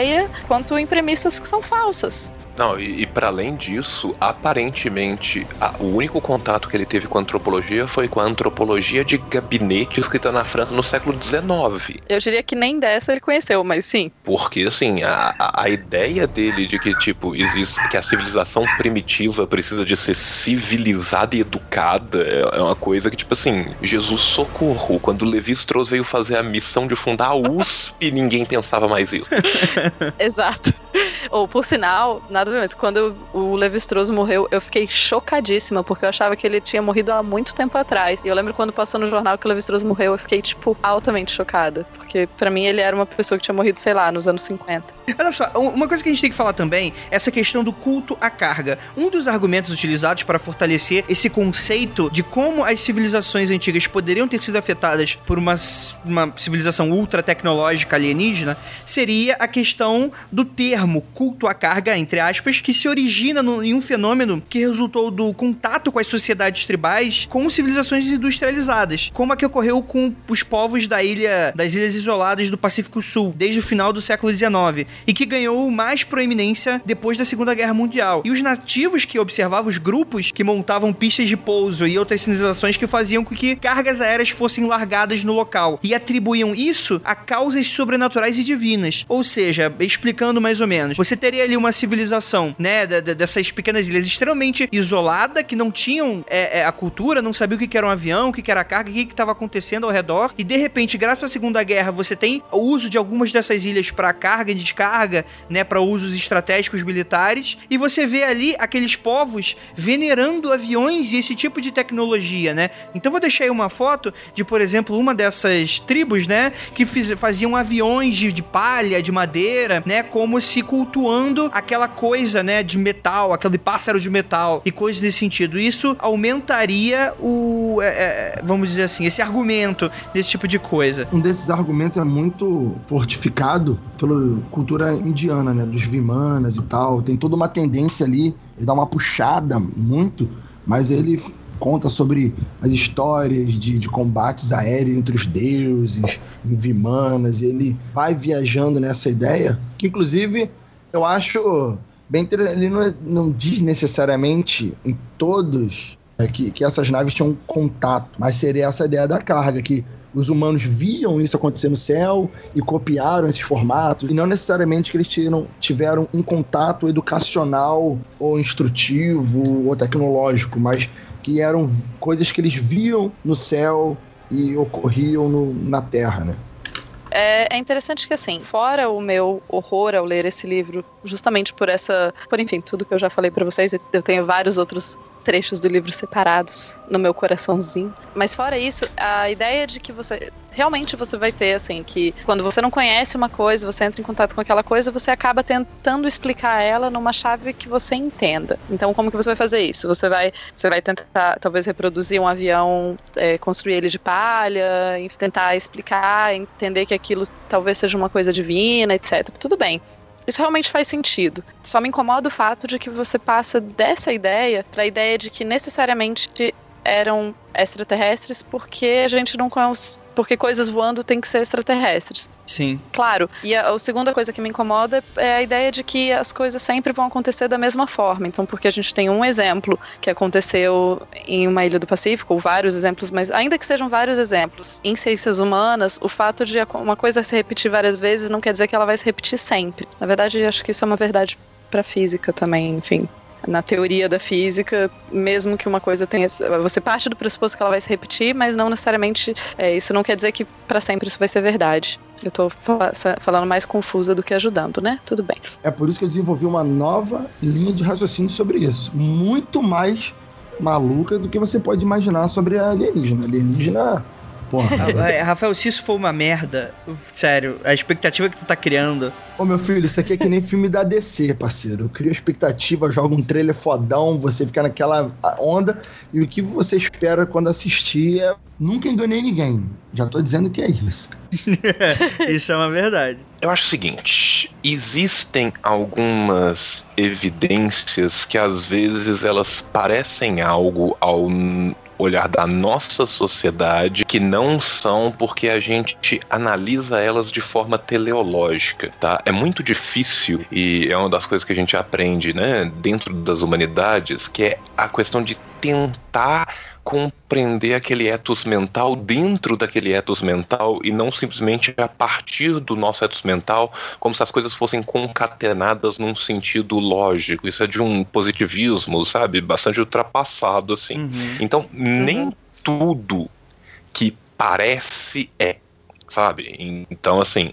em premissas que são falsas. Não, e para além disso, aparentemente, o único contato que ele teve com a antropologia foi com a antropologia de gabinete escrita na França no século XIX. Eu diria que nem dessa ele conheceu, mas sim. Porque, assim, a ideia dele de que, tipo, que a civilização primitiva precisa de ser civilizada e educada é uma coisa que, tipo assim, Jesus socorro, quando o Levi-Strauss veio fazer a missão de fundar a USP, ninguém pensava mais isso. Exato. Ou, por sinal, nada a ver, mas quando o Levi-Strauss morreu, eu fiquei chocadíssima, porque eu achava que ele tinha morrido há muito tempo atrás. E eu lembro quando passou no jornal que o Levi-Strauss morreu, eu fiquei, tipo, altamente chocada. Porque, pra mim, ele era uma pessoa que tinha morrido, sei lá, nos anos 50. Olha só, uma coisa que a gente tem que falar também é essa questão do culto à carga. Um dos argumentos utilizados para fortalecer esse conceito de como as civilizações antigas poderiam ter sido afetadas por uma civilização ultra tecnológica alienígena seria a questão do termo culto à carga, entre aspas, que se origina em um fenômeno que resultou do contato com as sociedades tribais com civilizações industrializadas, como a que ocorreu com os povos das ilhas isoladas do Pacífico Sul, desde o final do século XIX, e que ganhou mais proeminência depois da Segunda Guerra Mundial. E os nativos que observavam os grupos que montavam pistas de pouso e outras sinalizações que faziam com que cargas aéreas fossem largadas no local, e atribuíam isso a causas sobrenaturais e divinas. Ou seja, explicando mais ou menos, você teria ali uma civilização, né, dessas pequenas ilhas extremamente isolada, que não tinham a cultura, não sabia o que era um avião, o que era a carga, o que estava acontecendo ao redor, e de repente, graças à Segunda Guerra, você tem o uso de algumas dessas ilhas para carga e descarga, né, para usos estratégicos militares, e você vê ali aqueles povos venerando aviões e esse tipo de tecnologia, né? Então vou deixar aí uma foto de, por exemplo, uma dessas tribos, né, que faziam aviões de palha, de madeira, né, como se cultuando aquela coisa, né, de metal, aquele pássaro de metal e coisas desse sentido. Isso aumentaria vamos dizer assim, esse argumento desse tipo de coisa. Um desses argumentos é muito fortificado pela cultura indiana, né, dos Vimanas e tal. Tem toda uma tendência ali, ele dá uma puxada muito, mas ele conta sobre as histórias de combates aéreos entre os deuses, em Vimanas, e ele vai viajando nessa ideia, que inclusive eu acho bem interessante. Ele não diz necessariamente em todos que essas naves tinham contato, mas seria essa ideia da carga, que os humanos viam isso acontecer no céu e copiaram esses formatos, e não necessariamente que eles tiveram um contato educacional ou instrutivo ou tecnológico, mas que eram coisas que eles viam no céu e ocorriam na Terra, né? É interessante que, assim, fora o meu horror ao ler esse livro, justamente por enfim, tudo que eu já falei pra vocês, eu tenho vários outros trechos do livro separados no meu coraçãozinho. Mas fora isso, a ideia de que realmente você vai ter, assim, que quando você não conhece uma coisa, você entra em contato com aquela coisa, você acaba tentando explicar ela numa chave que você entenda. Então, como que você vai fazer isso? Você vai tentar, talvez, reproduzir um avião, construir ele de palha, tentar explicar, entender que aquilo talvez seja uma coisa divina, etc. Tudo bem. Isso realmente faz sentido. Só me incomoda o fato de que você passa dessa ideia para a ideia de que necessariamente eram extraterrestres porque a gente não conhece, porque coisas voando tem que ser extraterrestres. Sim. Claro. E a segunda coisa que me incomoda é a ideia de que as coisas sempre vão acontecer da mesma forma. Então, porque a gente tem um exemplo que aconteceu em uma ilha do Pacífico, ou vários exemplos, mas ainda que sejam vários exemplos, em ciências humanas, o fato de uma coisa se repetir várias vezes não quer dizer que ela vai se repetir sempre. Na verdade, eu acho que isso é uma verdade para física também, enfim. Na teoria da física, mesmo que uma coisa tenha... Você parte do pressuposto que ela vai se repetir, mas não necessariamente... isso não quer dizer que para sempre isso vai ser verdade. Eu tô falando mais confusa do que ajudando, né? Tudo bem. É por isso que eu desenvolvi uma nova linha de raciocínio sobre isso. Muito mais maluca do que você pode imaginar sobre a alienígena. Alienígena... Porra. Rafael, se isso for uma merda, sério, a expectativa que tu tá criando... Ô, meu filho, isso aqui é que nem filme da DC, parceiro. Eu crio expectativa, jogo um trailer fodão, você fica naquela onda, e o que você espera quando assistir é... Nunca enganei ninguém. Já tô dizendo que é isso. Isso é uma verdade. Eu acho o seguinte, existem algumas evidências que às vezes elas parecem algo ao olhar da nossa sociedade que não são porque a gente analisa elas de forma teleológica, tá? É muito difícil e é uma das coisas que a gente aprende, né, dentro das humanidades, que é a questão de tentar compreender aquele ethos mental dentro daquele ethos mental e não simplesmente a partir do nosso ethos mental, como se as coisas fossem concatenadas num sentido lógico. Isso é de um positivismo, sabe, bastante ultrapassado, assim. Então, nem tudo que parece é, sabe? Então, assim,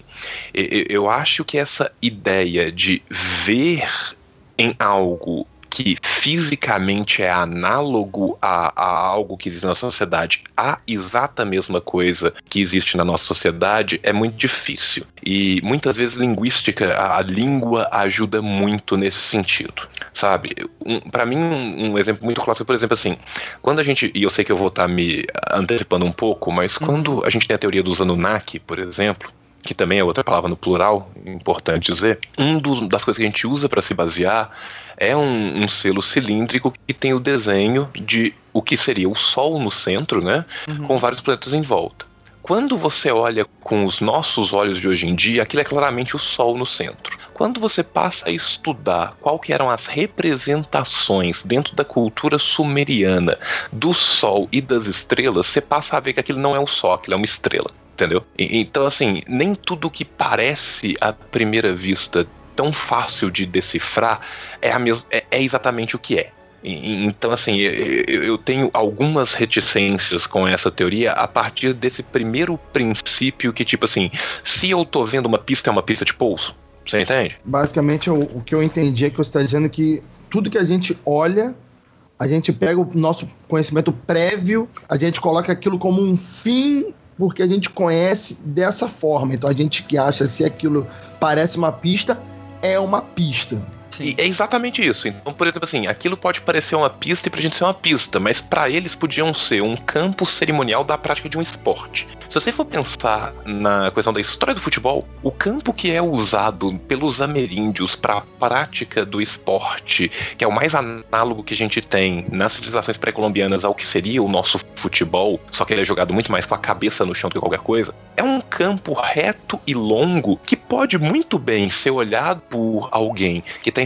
eu acho que essa ideia de ver em algo que fisicamente é análogo a algo que existe na sociedade, a exata mesma coisa que existe na nossa sociedade, é muito difícil. E muitas vezes linguística, a língua ajuda muito nesse sentido, sabe? Para mim, um exemplo muito clássico, por exemplo, assim, quando a gente, e eu sei que eu vou estar me antecipando um pouco, mas quando a gente tem a teoria dos Anunnaki, por exemplo, que também é outra palavra no plural, importante dizer, das coisas que a gente usa para se basear é um selo cilíndrico que tem o desenho de o que seria o Sol no centro, né, com vários planetas em volta. Quando você olha com os nossos olhos de hoje em dia, aquilo é claramente o Sol no centro. Quando você passa a estudar qual que eram as representações dentro da cultura sumeriana do Sol e das estrelas, você passa a ver que aquilo não é o Sol, aquilo é uma estrela. Entendeu? Então, assim, nem tudo que parece à primeira vista tão fácil de decifrar é exatamente o que é. Então, assim, eu tenho algumas reticências com essa teoria a partir desse primeiro princípio que, tipo assim, se eu tô vendo uma pista, é uma pista de pouso. Você entende? Basicamente, o que eu entendi é que você está dizendo que tudo que a gente olha, a gente pega o nosso conhecimento prévio, a gente coloca aquilo como um fim, porque a gente conhece dessa forma. Então a gente que acha se aquilo parece uma pista, é uma pista. E é exatamente isso. Então, por exemplo, assim, aquilo pode parecer uma pista e pra gente ser uma pista, mas pra eles podiam ser um campo cerimonial da prática de um esporte. Se você for pensar na questão da história do futebol, o campo que é usado pelos ameríndios para a prática do esporte, que é o mais análogo que a gente tem nas civilizações pré-colombianas ao que seria o nosso futebol, só que ele é jogado muito mais com a cabeça no chão do que qualquer coisa, é um campo reto e longo que pode muito bem ser olhado por alguém que está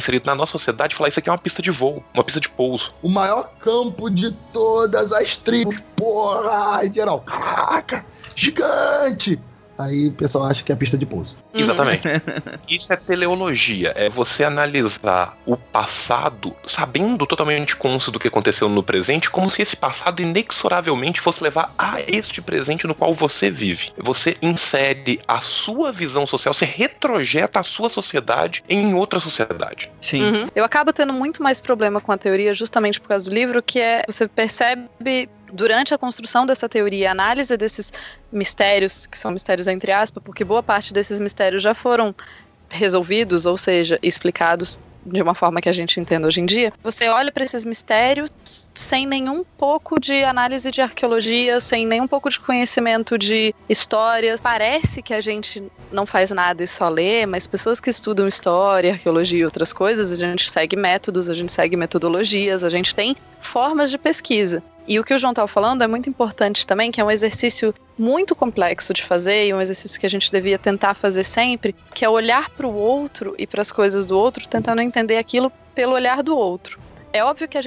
inserido na nossa sociedade e falar: isso aqui é uma pista de voo, uma pista de pouso. O maior campo de todas as tribos. Porra! Aí, geral, caraca! Gigante! Aí o pessoal acha que é a pista de pouso. Exatamente. Isso é teleologia. É você analisar o passado, sabendo totalmente cônscio do que aconteceu no presente, como se esse passado inexoravelmente fosse levar a este presente no qual você vive. Você insere a sua visão social, você retrojeta a sua sociedade em outra sociedade. Sim. Eu acabo tendo muito mais problema com a teoria justamente por causa do livro, que é, você percebe durante a construção dessa teoria, a análise desses mistérios, que são mistérios entre aspas, porque boa parte desses mistérios já foram resolvidos, ou seja, explicados de uma forma que a gente entende hoje em dia, você olha para esses mistérios sem nenhum pouco de análise de arqueologia, sem nenhum pouco de conhecimento de histórias. Parece que a gente não faz nada e só lê, mas pessoas que estudam história, arqueologia e outras coisas, a gente segue métodos, a gente segue metodologias, a gente tem formas de pesquisa. E o que o João estava falando é muito importante também, que é um exercício muito complexo de fazer e um exercício que a gente devia tentar fazer sempre, que é olhar para o outro e para as coisas do outro, tentando entender aquilo pelo olhar do outro. É óbvio que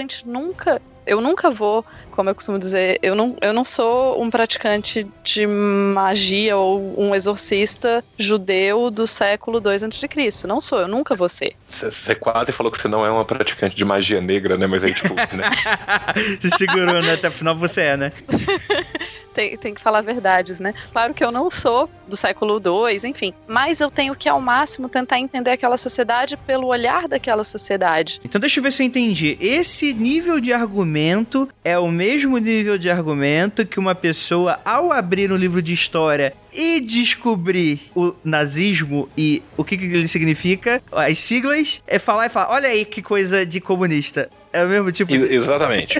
eu nunca vou, como eu costumo dizer, eu não sou um praticante de magia ou um exorcista judeu do século II a.C. Não sou, eu nunca vou ser. Você quase falou que você não é uma praticante de magia negra, né? Mas aí, tipo, né? Se segurou, né? Até o final você é, né? Tem que falar verdades, né? Claro que eu não sou do século II, enfim. Mas eu tenho que, ao máximo, tentar entender aquela sociedade pelo olhar daquela sociedade. Então deixa eu ver se eu entendi. Esse nível de argumento é o mesmo nível de argumento que uma pessoa, ao abrir um livro de história e descobrir o nazismo e o que ele significa, as siglas, é falar e falar, olha aí que coisa de comunista. É o mesmo tipo... Exatamente.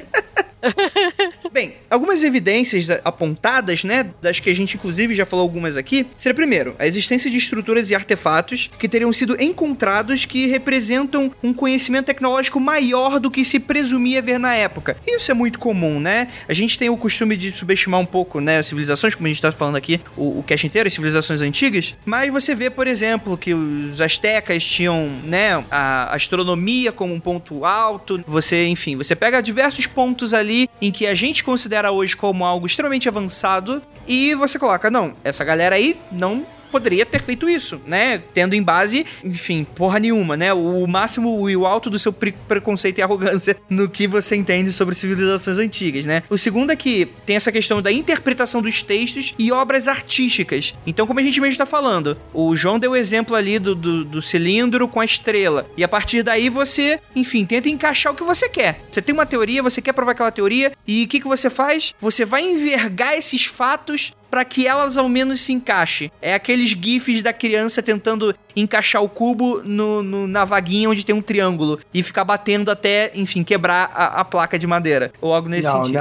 Bem, algumas evidências apontadas, né, das que a gente inclusive já falou algumas aqui, seria primeiro, a existência de estruturas e artefatos que teriam sido encontrados que representam um conhecimento tecnológico maior do que se presumia ver na época. Isso é muito comum, né? A gente tem o costume de subestimar um pouco, né, as civilizações, como a gente tá falando aqui, o cast inteiro, as civilizações antigas, mas você vê, por exemplo, que os astecas tinham, né, a astronomia como um ponto alto, você pega diversos pontos ali em que a gente considera hoje como algo extremamente avançado e você coloca, não, essa galera aí não poderia ter feito isso, né? Tendo em base, enfim, porra nenhuma, né? O máximo e o alto do seu preconceito e arrogância no que você entende sobre civilizações antigas, né? O segundo é que tem essa questão da interpretação dos textos e obras artísticas. Então, como a gente mesmo tá falando, o João deu o exemplo ali do cilindro com a estrela. E a partir daí você, enfim, tenta encaixar o que você quer. Você tem uma teoria, você quer provar aquela teoria, e o que você faz? Você vai envergar esses fatos para que elas ao menos se encaixem. É aqueles gifs da criança tentando encaixar o cubo na vaguinha onde tem um triângulo e ficar batendo até, enfim, quebrar a placa de madeira. Ou algo nesse sentido.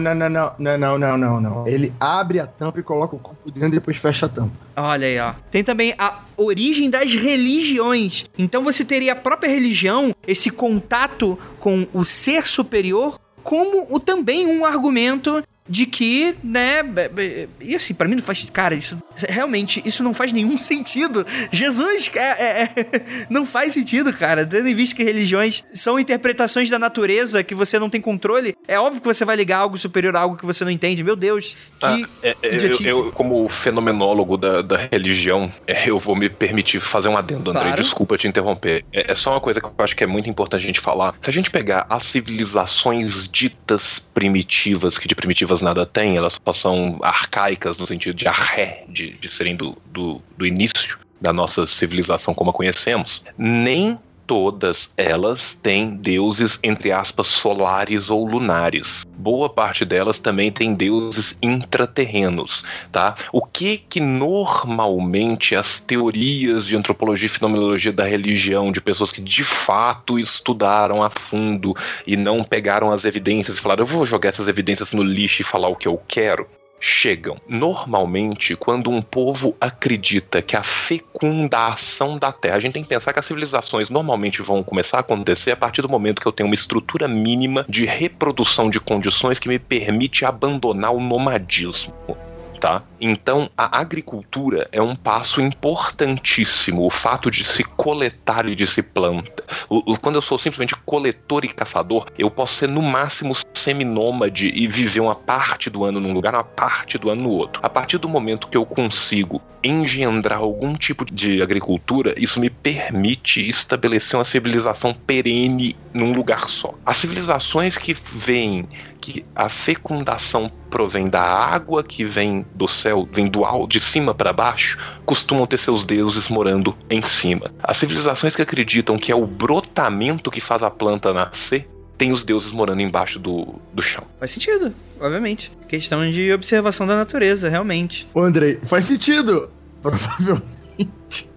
Não. Ele abre a tampa e coloca o cubo dentro e depois fecha a tampa. Olha aí, ó. Tem também a origem das religiões. Então você teria a própria religião, esse contato com o ser superior, como também um argumento de que, né, e assim, pra mim não faz, cara, isso não faz nenhum sentido. Jesus, não faz sentido, cara, tendo em vista que religiões são interpretações da natureza que você não tem controle, é óbvio que você vai ligar algo superior a algo que você não entende, meu Deus, que eu como fenomenólogo da religião, eu vou me permitir fazer um adendo, André, claro. Desculpa te interromper, é só uma coisa que eu acho que é muito importante a gente falar. Se a gente pegar as civilizações ditas primitivas, que de primitivas nada tem, elas só são arcaicas no sentido de arré, de serem do início da nossa civilização como a conhecemos, nem todas elas têm deuses, entre aspas, solares ou lunares. Boa parte delas também tem deuses intraterrenos, tá? O que normalmente as teorias de antropologia e fenomenologia da religião, de pessoas que de fato estudaram a fundo e não pegaram as evidências e falaram, eu vou jogar essas evidências no lixo e falar o que eu quero, chegam. Normalmente, quando um povo acredita que a fecundação da Terra, a gente tem que pensar que as civilizações normalmente vão começar a acontecer a partir do momento que eu tenho uma estrutura mínima de reprodução de condições que me permite abandonar o nomadismo. tá? Então, a agricultura é um passo importantíssimo. O fato de se coletar e de se plantar. Quando eu sou simplesmente coletor e caçador, eu posso ser no máximo seminômade e viver uma parte do ano num lugar, uma parte do ano no outro. A partir do momento que eu consigo engendrar algum tipo de agricultura, isso me permite estabelecer uma civilização perene num lugar só. As civilizações que veem que a fecundação provém da água que vem do céu, vem do alto, de cima para baixo, costumam ter seus deuses morando em cima. As civilizações que acreditam que é o brotamento que faz a planta nascer, tem os deuses morando embaixo do chão. Faz sentido, obviamente. Questão de observação da natureza, realmente. Ô, Andrei, faz sentido. Provavelmente.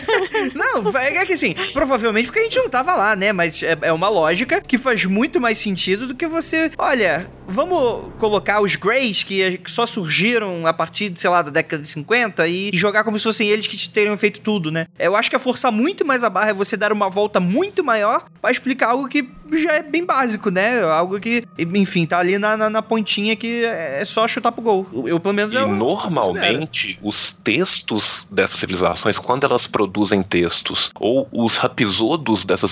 Não, é que assim, provavelmente porque a gente não tava lá, né? Mas é uma lógica que faz muito mais sentido do que você... Olha, vamos colocar os Greys que só surgiram a partir, sei lá, da década de 50 e jogar como se fossem eles que teriam feito tudo, né? Eu acho que é forçar muito mais a barra, é você dar uma volta muito maior pra explicar algo que já é bem básico, né? Algo que, enfim, tá ali na pontinha que é só chutar pro gol. Eu pelo menos... E normalmente, os textos dessas civilizações, quando elas produzem textos, ou os rapisodos dessas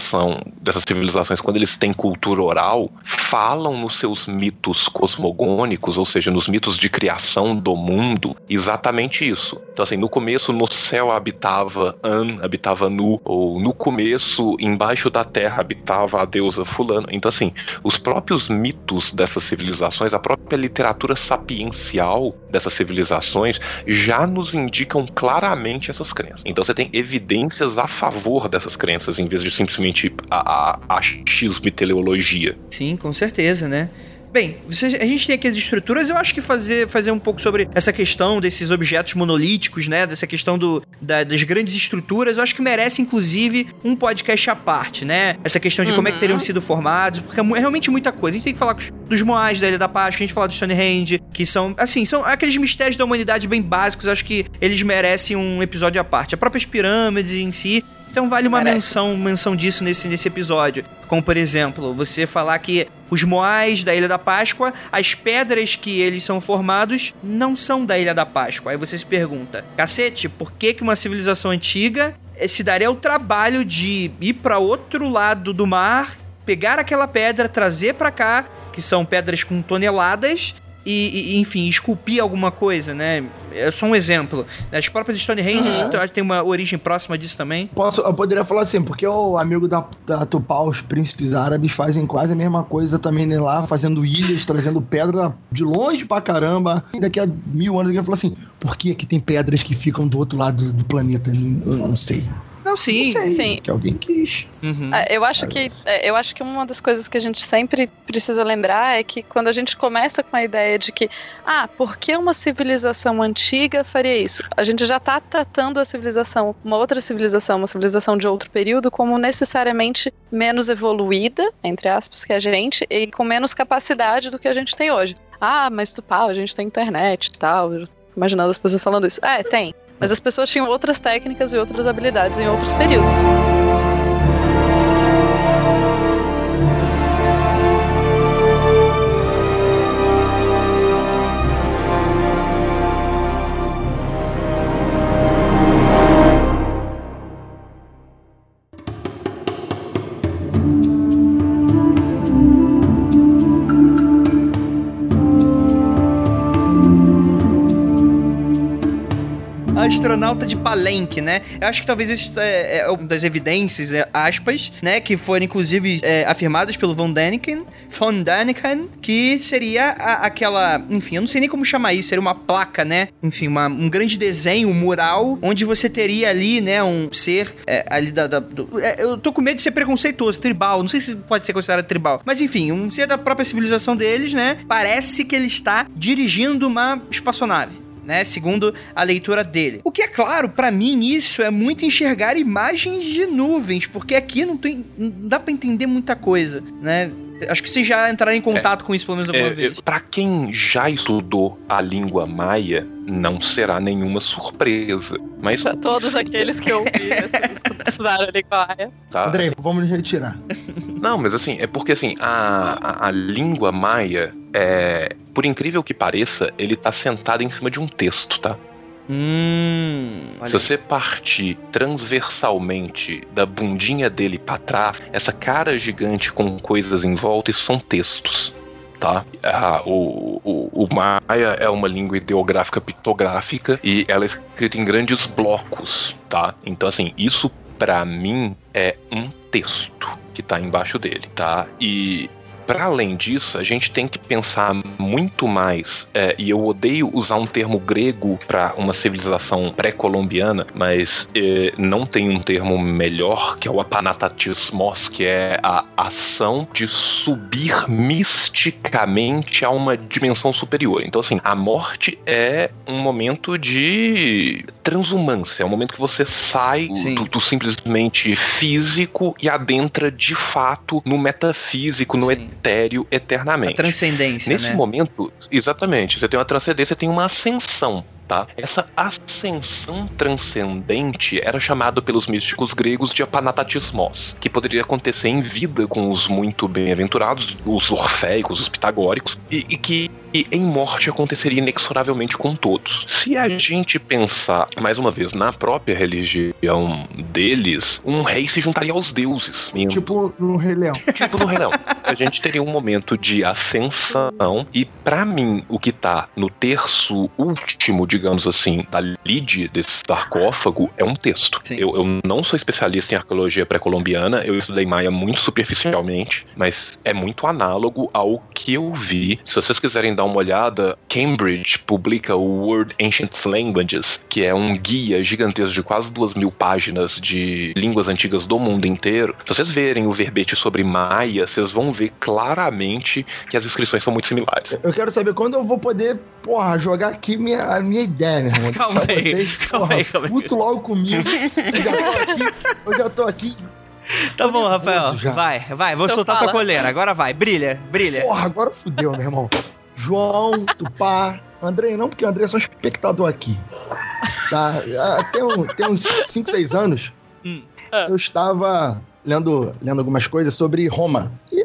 civilizações, quando eles têm cultura oral, falam nos seus mitos cosmogônicos, ou seja, nos mitos de criação do mundo, exatamente isso. Então, assim, no começo, no céu habitava habitava Nu, ou no começo, embaixo da terra, habitava a deusa fulano. Então, assim, os próprios mitos dessas civilizações, a própria literatura sapiencial dessas civilizações, já nos indicam claramente essas crenças. Então, você tem evidências a favor dessas crenças, em vez de simplesmente a achismo e teleologia. Sim, com certeza, né? Bem, a gente tem aqui as estruturas, eu acho que fazer um pouco sobre essa questão desses objetos monolíticos, né? Dessa questão das grandes estruturas, eu acho que merece, inclusive, um podcast à parte, né? Essa questão de como é que teriam sido formados, porque é realmente muita coisa. A gente tem que falar dos Moais da Ilha da Páscoa, a gente fala do Stonehenge, que são, assim, são aqueles mistérios da humanidade bem básicos, eu acho que eles merecem um episódio à parte. As próprias pirâmides em si... Então vale uma menção disso nesse episódio. Como, por exemplo, você falar que os Moais da Ilha da Páscoa, as pedras que eles são formados não são da Ilha da Páscoa. Aí você se pergunta, cacete, por que uma civilização antiga se daria o trabalho de ir para outro lado do mar, pegar aquela pedra, trazer para cá, que são pedras com toneladas... E, enfim, esculpir alguma coisa, né? É só um exemplo. As próprias Stonehenge tem uma origem próxima disso também. Eu poderia falar assim, porque o amigo da Tupá, os príncipes árabes, fazem quase a mesma coisa também, né, lá, fazendo ilhas, trazendo pedra de longe pra caramba. E daqui a 1000 anos alguém fala assim, por que tem pedras que ficam do outro lado do planeta? Não sei. Não, sim. Não sei, sim. Que alguém quis. Eu acho que uma das coisas que a gente sempre precisa lembrar é que quando a gente começa com a ideia de que, por que uma civilização antiga faria isso? A gente já está tratando a civilização, uma outra civilização, uma civilização de outro período, como necessariamente menos evoluída, entre aspas, que a gente, e com menos capacidade do que a gente tem hoje. Mas a gente tem internet e tal. Imaginando as pessoas falando isso. Tem. Mas as pessoas tinham outras técnicas e outras habilidades em outros períodos. Astronauta de Palenque, né? Eu acho que talvez isso é uma das evidências, aspas, né? Que foram, inclusive, afirmadas pelo von Däniken, que seria aquela... Enfim, eu não sei nem como chamar isso. Seria uma placa, né? Enfim, um grande desenho, um mural, onde você teria ali, né? Um ser ali eu tô com medo de ser preconceituoso, tribal. Não sei se pode ser considerado tribal. Mas, enfim, um ser da própria civilização deles, né? Parece que ele está dirigindo uma espaçonave. Né, segundo a leitura dele. O que é claro, pra mim, isso é muito enxergar imagens de nuvens, porque aqui não dá pra entender muita coisa, né? Acho que vocês já entraram em contato com isso pelo menos alguma vez. Pra quem já estudou a língua maia, não será nenhuma surpresa. Mas pra todos aqueles que eu ouvi estudaram a língua maia. Andrei, vamos nos retirar. Não, mas assim, é porque assim, a língua maia, por incrível que pareça, ele tá sentado em cima de um texto, tá? Se você partir transversalmente da bundinha dele pra trás, essa cara gigante com coisas em volta, isso são textos, tá? O maia é uma língua ideográfica pictográfica e ela é escrita em grandes blocos, tá? Então assim, isso pra mim é um texto que tá embaixo dele, tá? E para além disso, a gente tem que pensar muito mais, e eu odeio usar um termo grego para uma civilização pré-colombiana, mas não tem um termo melhor, que é o apanatatismos, que é a ação de subir misticamente a uma dimensão superior. Então, assim, a morte é um momento de transumância, é um momento que você sai do simplesmente físico e adentra de fato no metafísico, no etéreo eternamente. A transcendência, nesse momento, exatamente, você tem uma transcendência, tem uma ascensão, tá? Essa ascensão transcendente era chamada pelos místicos gregos de apanatatismos, que poderia acontecer em vida com os muito bem-aventurados, os orféicos, os pitagóricos, e que em morte aconteceria inexoravelmente com todos. Se a gente pensar, mais uma vez, na própria religião deles, um rei se juntaria aos deuses. Tipo no Rei Leão. Tipo no Rei Leão. A gente teria um momento de ascensão e, pra mim, o que tá no terço último, digamos assim, da lide desse sarcófago é um texto. Eu não sou especialista em arqueologia pré-colombiana, eu estudei maia muito superficialmente, mas é muito análogo ao que eu vi. Se vocês quiserem dar uma olhada, Cambridge publica o World Ancient Languages, que é um guia gigantesco de quase 2.000 páginas de línguas antigas do mundo inteiro. Se vocês verem o verbete sobre maia, vocês vão ver claramente que as inscrições são muito similares. Eu quero saber quando eu vou poder, jogar aqui a minha ideia, meu irmão. Calma aí, vocês, calma aí. Puto logo comigo. Eu já tô aqui. Tá bom, Rafael. Vai, vou soltar tua coleira. Agora vai, brilha. Agora fudeu, meu irmão. João, Tupá, André não, porque o André é só um espectador aqui. Tá? Tem uns 5, 6 anos, eu estava lendo algumas coisas sobre Roma. E,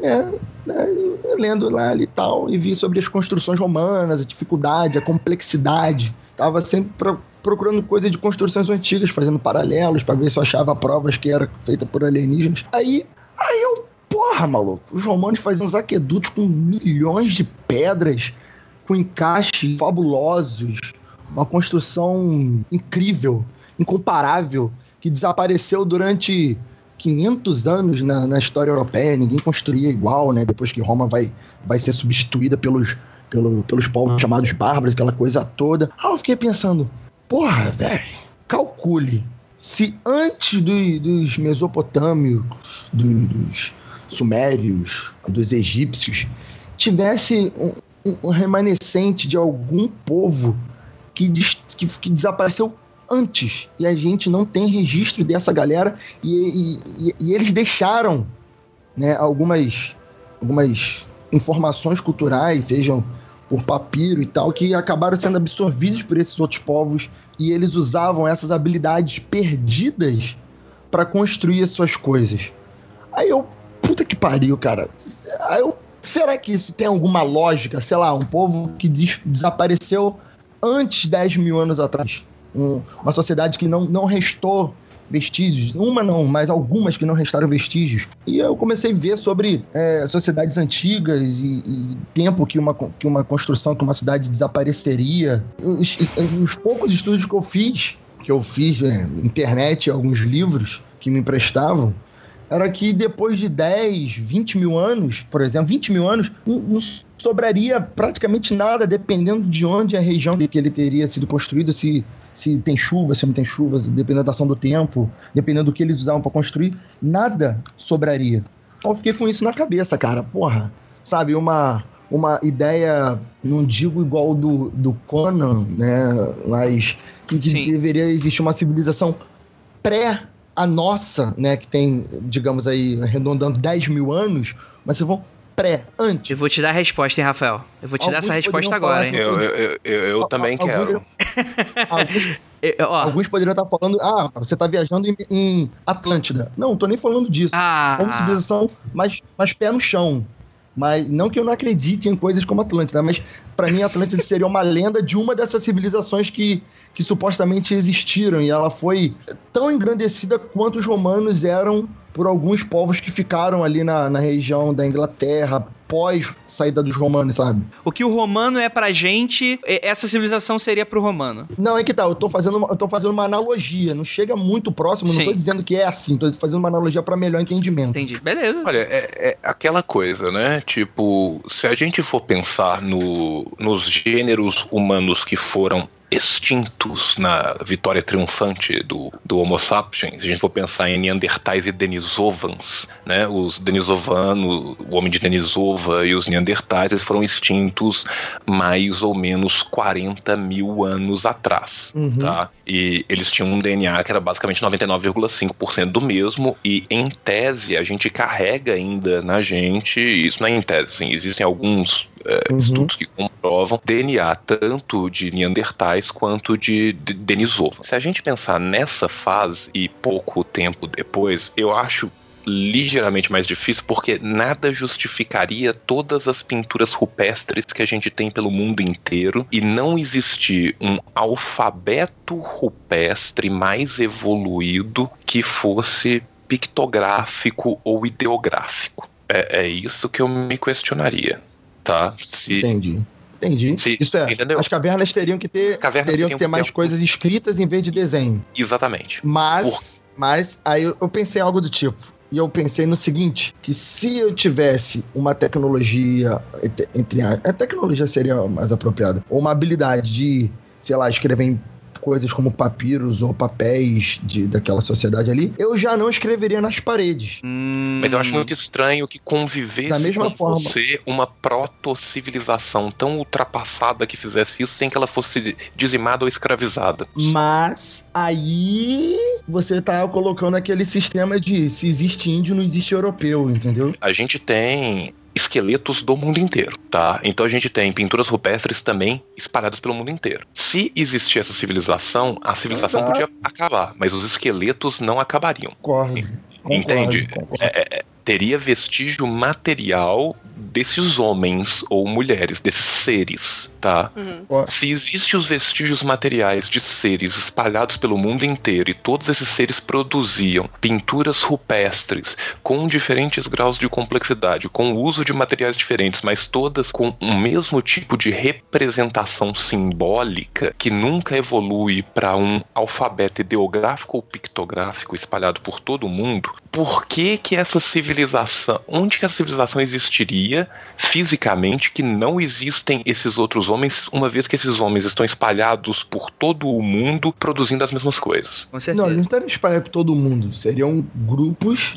lendo lá e tal, e vi sobre as construções romanas, a dificuldade, a complexidade. Tava sempre procurando coisas de construções antigas, fazendo paralelos, pra ver se eu achava provas que era feita por alienígenas. Aí eu, maluco, os romanos faziam uns aquedutos com milhões de pedras, com encaixes fabulosos, uma construção incrível, incomparável, que desapareceu durante 500 anos na história europeia. Ninguém construía igual, né? Depois que Roma vai ser substituída pelos povos chamados bárbaros, aquela coisa toda. Aí eu fiquei pensando, velho, calcule, se antes dos mesopotâmios, dos sumérios, dos egípcios, tivesse um remanescente de algum povo que desapareceu antes, e a gente não tem registro dessa galera, e eles deixaram, né, algumas informações culturais, sejam por papiro e tal, que acabaram sendo absorvidos por esses outros povos, e eles usavam essas habilidades perdidas para construir as suas coisas. Aí eu, puta que pariu, cara. Será que isso tem alguma lógica? Sei lá, um povo que desapareceu antes de 10 mil anos atrás. Uma sociedade que não restou vestígios. Uma não, mas algumas que não restaram vestígios. E eu comecei a ver sobre sociedades antigas e tempo que uma construção, que uma cidade desapareceria. Os poucos estudos que eu fiz internet, alguns livros que me emprestavam, era que depois de 10, 20 mil anos, por exemplo, 20 mil anos, não sobraria praticamente nada, dependendo de onde a região que ele teria sido construído, se tem chuva, se não tem chuva, dependendo da ação do tempo, dependendo do que eles usavam para construir, nada sobraria. Então eu fiquei com isso na cabeça, cara. Sabe, uma ideia, não digo igual do Conan, né, mas que deveria existir uma civilização a nossa, né, que tem, digamos aí, arredondando 10 mil anos, mas antes. Eu vou te dar a resposta, hein, Rafael? Eu vou te dar essa resposta agora, hein? Eu também quero. Alguns poderiam estar falando, você tá viajando em Atlântida. Não tô nem falando disso. Como civilização, mas pé no chão. Mas não que eu não acredite em coisas como Atlântida, mas pra mim Atlântida seria uma lenda de uma dessas civilizações que supostamente existiram, e ela foi tão engrandecida quanto os romanos eram por alguns povos que ficaram ali na região da Inglaterra pós saída dos romanos, sabe? O que o romano é pra gente, essa civilização seria pro romano. Não, é que tá, eu tô fazendo uma analogia, não chega muito próximo, não tô dizendo que é assim, tô fazendo uma analogia pra melhor entendimento. Entendi, beleza. Olha, é aquela coisa, né? Tipo, se a gente for pensar nos gêneros humanos que foram extintos na vitória triunfante do Homo sapiens, se a gente for pensar em Neandertais e Denisovans, né? Os Denisovanos, o homem de Denisova e os Neandertais, eles foram extintos mais ou menos 40 mil anos atrás, tá? E eles tinham um DNA que era basicamente 99,5% do mesmo, e em tese a gente carrega ainda na gente, isso não é em tese, assim, existem alguns estudos que comprovam DNA tanto de Neandertais quanto de Denisova. Se a gente pensar nessa fase e pouco tempo depois, eu acho ligeiramente mais difícil, porque nada justificaria todas as pinturas rupestres que a gente tem pelo mundo inteiro e não existir um alfabeto rupestre mais evoluído que fosse pictográfico ou ideográfico. É isso que eu me questionaria. Tá? Entendi. Isso é, entendeu? As cavernas teriam que ter mais coisas escritas em vez de desenho. Exatamente. Mas aí eu pensei algo do tipo. E eu pensei no seguinte, que se eu tivesse uma tecnologia, a tecnologia seria mais apropriada, ou uma habilidade de, sei lá, escrever em coisas como papiros ou papéis daquela sociedade ali, eu já não escreveria nas paredes. Mas eu acho muito estranho que convivesse da mesma forma você uma proto-civilização tão ultrapassada que fizesse isso sem que ela fosse dizimada ou escravizada. Mas aí você tá colocando aquele sistema de se existe índio, não existe europeu, entendeu? A gente tem esqueletos do mundo inteiro, tá? Então a gente tem pinturas rupestres também espalhadas pelo mundo inteiro. Se existir essa civilização, a civilização podia acabar, mas os esqueletos não acabariam. Entende? Teria vestígio material desses homens ou mulheres, desses seres, tá? Se existem os vestígios materiais de seres espalhados pelo mundo inteiro e todos esses seres produziam pinturas rupestres com diferentes graus de complexidade, com o uso de materiais diferentes, mas todas com o mesmo tipo de representação simbólica que nunca evolui para um alfabeto ideográfico ou pictográfico espalhado por todo o mundo, por que essa civilização, onde que essa civilização existiria fisicamente que não existem esses outros homens, uma vez que esses homens estão espalhados por todo o mundo produzindo as mesmas coisas? Com certeza. Não, eles não estariam espalhados por todo o mundo, seriam grupos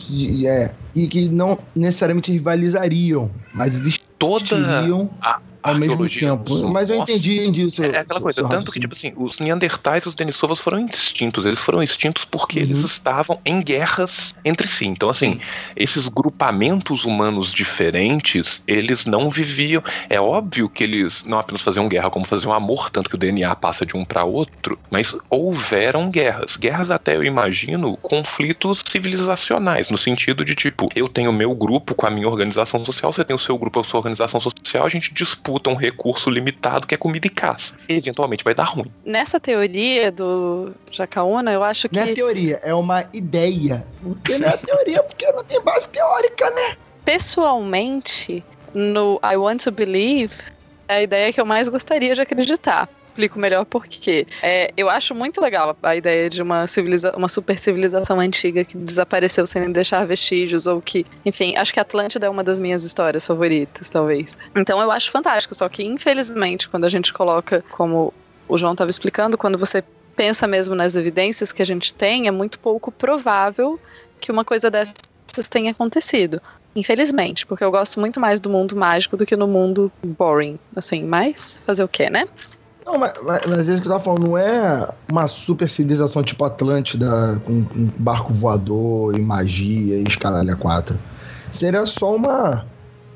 e que não necessariamente rivalizariam, mas existiriam ao mesmo tempo. Mas eu entendi isso. É aquela coisa, tanto que, tipo assim, os Neandertais e os Denisovas foram extintos. Eles foram extintos porque eles estavam em guerras entre si. Então, assim, esses grupamentos humanos diferentes, eles não viviam. É óbvio que eles não apenas faziam guerra, como faziam amor, tanto que o DNA passa de um para outro, mas houveram guerras. Guerras até, eu imagino, conflitos civilizacionais, no sentido de, tipo, eu tenho o meu grupo com a minha organização social, você tem o seu grupo com a sua organização social, a gente disputa um recurso limitado que é comida e caça. Eventualmente vai dar ruim. Nessa teoria do Jacaúna, eu acho que... Não é teoria, é uma ideia. Porque não é teoria, porque não tem base teórica, né? Pessoalmente, no I Want to Believe, é a ideia que eu mais gostaria de acreditar. Explico melhor por quê. Eu acho muito legal a ideia de uma super civilização antiga que desapareceu sem deixar vestígios, ou que, enfim, acho que Atlântida é uma das minhas histórias favoritas, talvez. Então eu acho fantástico, só que infelizmente quando a gente coloca, como o João estava explicando, quando você pensa mesmo nas evidências que a gente tem, é muito pouco provável que uma coisa dessas tenha acontecido. Infelizmente, porque eu gosto muito mais do mundo mágico do que no mundo boring, assim, mas fazer o quê, né? Não, mas isso que eu tava falando, não é uma super civilização tipo Atlântida com barco voador e magia e escaralha 4. Seria só uma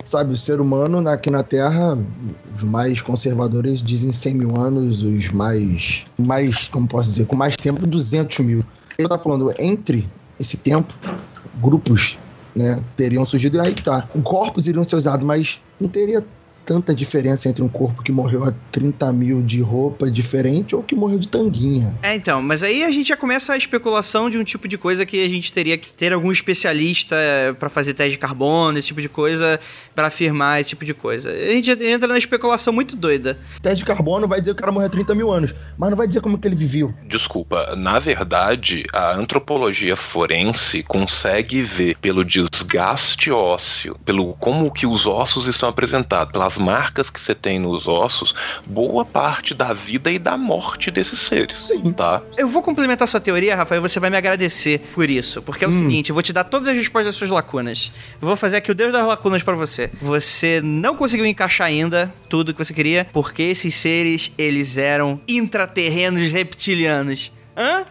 sabe, o ser humano aqui na Terra, os mais conservadores dizem 100 mil anos, os mais, como posso dizer, com mais tempo, 200 mil. Eu tava falando, entre esse tempo, grupos, né, teriam surgido, e aí que tá. Corpos iriam ser usados, mas não teria tanta diferença entre um corpo que morreu a 30 mil de roupa diferente ou que morreu de tanguinha. Então, mas aí a gente já começa a especulação de um tipo de coisa que a gente teria que ter algum especialista pra fazer teste de carbono, esse tipo de coisa, pra afirmar esse tipo de coisa. A gente entra na especulação muito doida. Teste de carbono vai dizer que o cara morreu há 30 mil anos, mas não vai dizer como que ele viveu. Desculpa, na verdade, a antropologia forense consegue ver pelo desgaste ósseo, pelo como que os ossos estão apresentados, pelas marcas que você tem nos ossos, boa parte da vida e da morte desses seres. Sim. Tá? Eu vou complementar sua teoria, Rafael, e você vai me agradecer por isso. Porque é o seguinte, eu vou te dar todas as respostas das suas lacunas. Eu vou fazer aqui o Deus das lacunas pra você. Você não conseguiu encaixar ainda tudo que você queria, porque esses seres, eles eram intraterrenos reptilianos. Hã?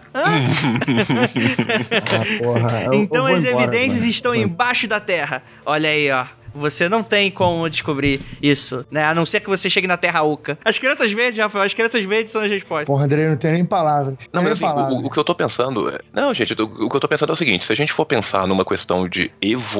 Porra, então eu as vou embora, evidências mano. estão embaixo da terra. Olha aí, ó. Você não tem como descobrir isso, né? A não ser que você chegue na Terra Oca. As crianças verdes, Rafael, as crianças verdes são as respostas. Porra, André, não tem nem palavra. Não, mas assim, o que eu tô pensando... Não, gente, o que eu tô pensando é o seguinte, se a gente for pensar numa questão de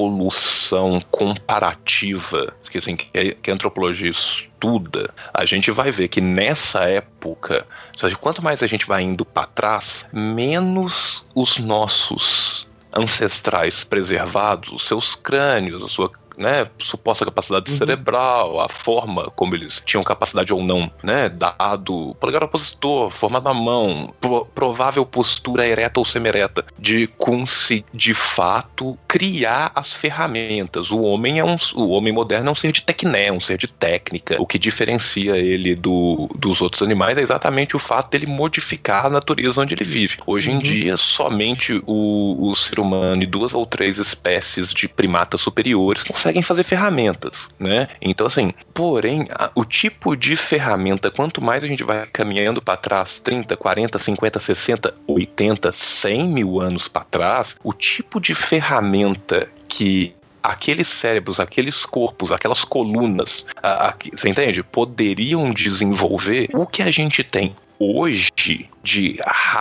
evolução comparativa, que assim, que a antropologia estuda, a gente vai ver que nessa época, quanto mais a gente vai indo pra trás, menos os nossos ancestrais preservados, os seus crânios, a sua suposta capacidade cerebral, a forma como eles tinham capacidade ou não, né, dado polegar opositor, formado na mão, provável postura ereta ou semereta, de conseguir, de fato, criar as ferramentas. O homem moderno é um ser de tecné, é um ser de técnica. O que diferencia ele dos outros animais é exatamente o fato dele modificar a natureza onde ele vive. Hoje em dia, somente o ser humano e 2 ou 3 espécies de primatas superiores conseguem fazer ferramentas, né? Então, assim, porém, o tipo de ferramenta, quanto mais a gente vai caminhando para trás, 30, 40, 50, 60, 80, 100 mil anos para trás, o tipo de ferramenta que aqueles cérebros, aqueles corpos, aquelas colunas, você entende? Poderiam desenvolver o que a gente tem hoje de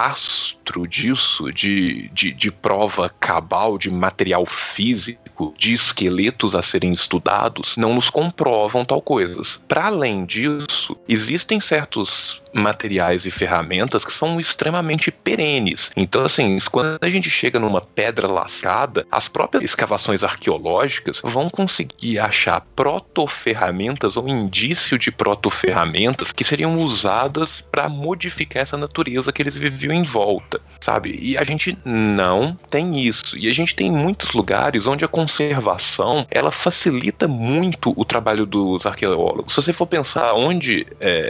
rastro disso, de prova cabal, de material físico, de esqueletos a serem estudados, não nos comprovam tal coisas. Para além disso, existem certos materiais e ferramentas que são extremamente perenes. Então, assim, quando a gente chega numa pedra lascada, as próprias escavações arqueológicas vão conseguir achar protoferramentas ou indício de protoferramentas que seriam usadas para modificar essa natureza que eles viviam em volta, sabe? E a gente não tem isso. E a gente tem muitos lugares onde a conservação, ela facilita muito o trabalho dos arqueólogos. Se você for pensar onde,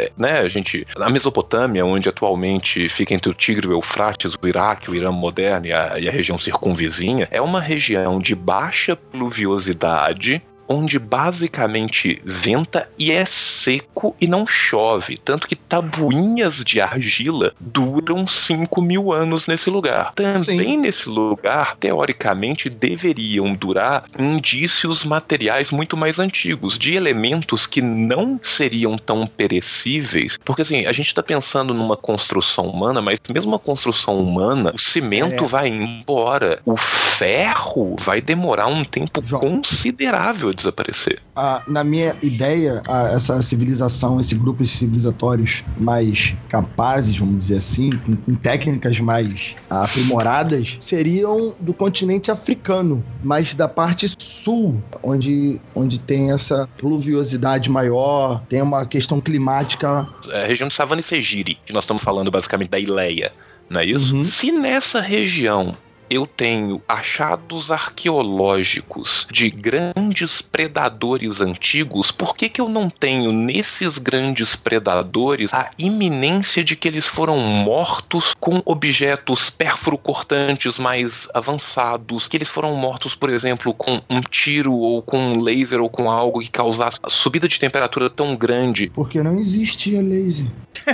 a Mesopotâmia, onde atualmente fica entre o Tigre e o Eufrates, o Iraque, o Irã moderno e a região circunvizinha, é uma região de baixa pluviosidade, onde basicamente venta e é seco e não chove, tanto que tabuinhas de argila duram 5 mil anos nesse lugar. Também nesse lugar, teoricamente, deveriam durar indícios materiais muito mais antigos, de elementos que não seriam tão perecíveis, porque assim, a gente está pensando numa construção humana, mas mesmo a construção humana, o cimento vai embora, o ferro vai demorar um tempo considerável desaparecer. Na minha ideia, essa civilização, esse grupo de civilizatórios mais capazes, vamos dizer assim, com técnicas mais aprimoradas, seriam do continente africano, mas da parte sul, onde tem essa pluviosidade maior, tem uma questão climática. A região de Savana e Segiri, que nós estamos falando basicamente da Ileia, não é isso? Se nessa região eu tenho achados arqueológicos de grandes predadores antigos, por que eu não tenho nesses grandes predadores a iminência de que eles foram mortos com objetos pérfuro-cortantes mais avançados, que eles foram mortos, por exemplo, com um tiro ou com um laser ou com algo que causasse a subida de temperatura tão grande? Porque não existia laser.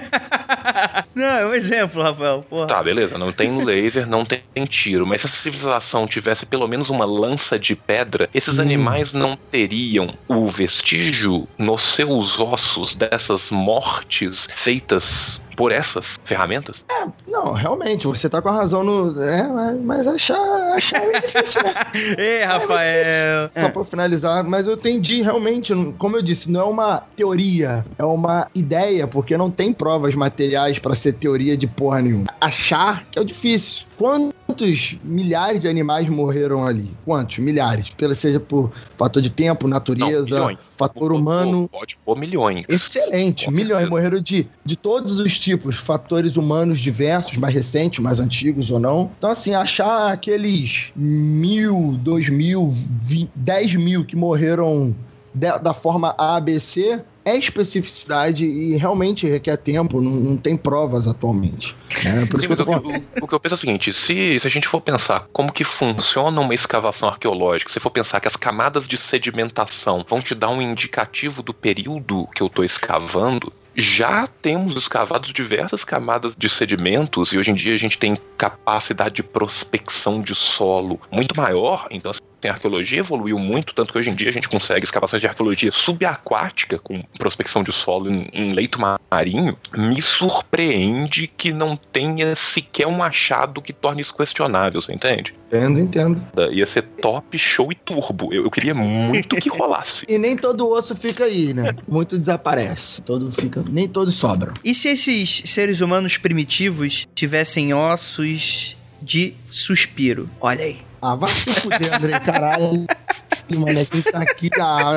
Não, é um exemplo, Rafael. Porra. Tá, beleza. Não tem laser, não tem tiro. Mas se essa civilização tivesse pelo menos uma lança de pedra, esses animais não teriam o vestígio nos seus ossos dessas mortes feitas por essas ferramentas? Não, realmente, você tá com a razão no... mas achar é difícil, né? Ei, Rafael! Só pra finalizar, mas eu entendi realmente, como eu disse, não é uma teoria, é uma ideia, porque não tem provas materiais pra ser teoria de porra nenhuma. Achar que é o difícil. Quantos milhares de animais morreram ali? Quantos? Milhares. Seja por fator de tempo, natureza, não, fator humano. Pode pôr milhões. Excelente. Milhões morreram de todos os tipos. Fatores humanos diversos, mais recentes, mais antigos ou não. Então, assim, achar aqueles 1.000, 2.000, 10 mil que morreram da forma A, B, C... é especificidade e realmente requer tempo, não tem provas atualmente. Por isso que eu tô falando. O que eu penso é o seguinte, se a gente for pensar como que funciona uma escavação arqueológica, se for pensar que as camadas de sedimentação vão te dar um indicativo do período que eu tô escavando, já temos escavado diversas camadas de sedimentos e hoje em dia a gente tem capacidade de prospecção de solo muito maior, então a arqueologia evoluiu muito, tanto que hoje em dia a gente consegue escavações de arqueologia subaquática com prospecção de solo em leito marinho. Me surpreende que não tenha sequer um achado que torne isso questionável, você entende? Entendo. Ia ser top, show e turbo. Eu queria muito que rolasse. E nem todo osso fica aí, né? Muito desaparece. Nem todos sobram. E se esses seres humanos primitivos tivessem ossos de suspiro? Olha aí. Vai se fuder, André, caralho. Mano, quem tá aqui,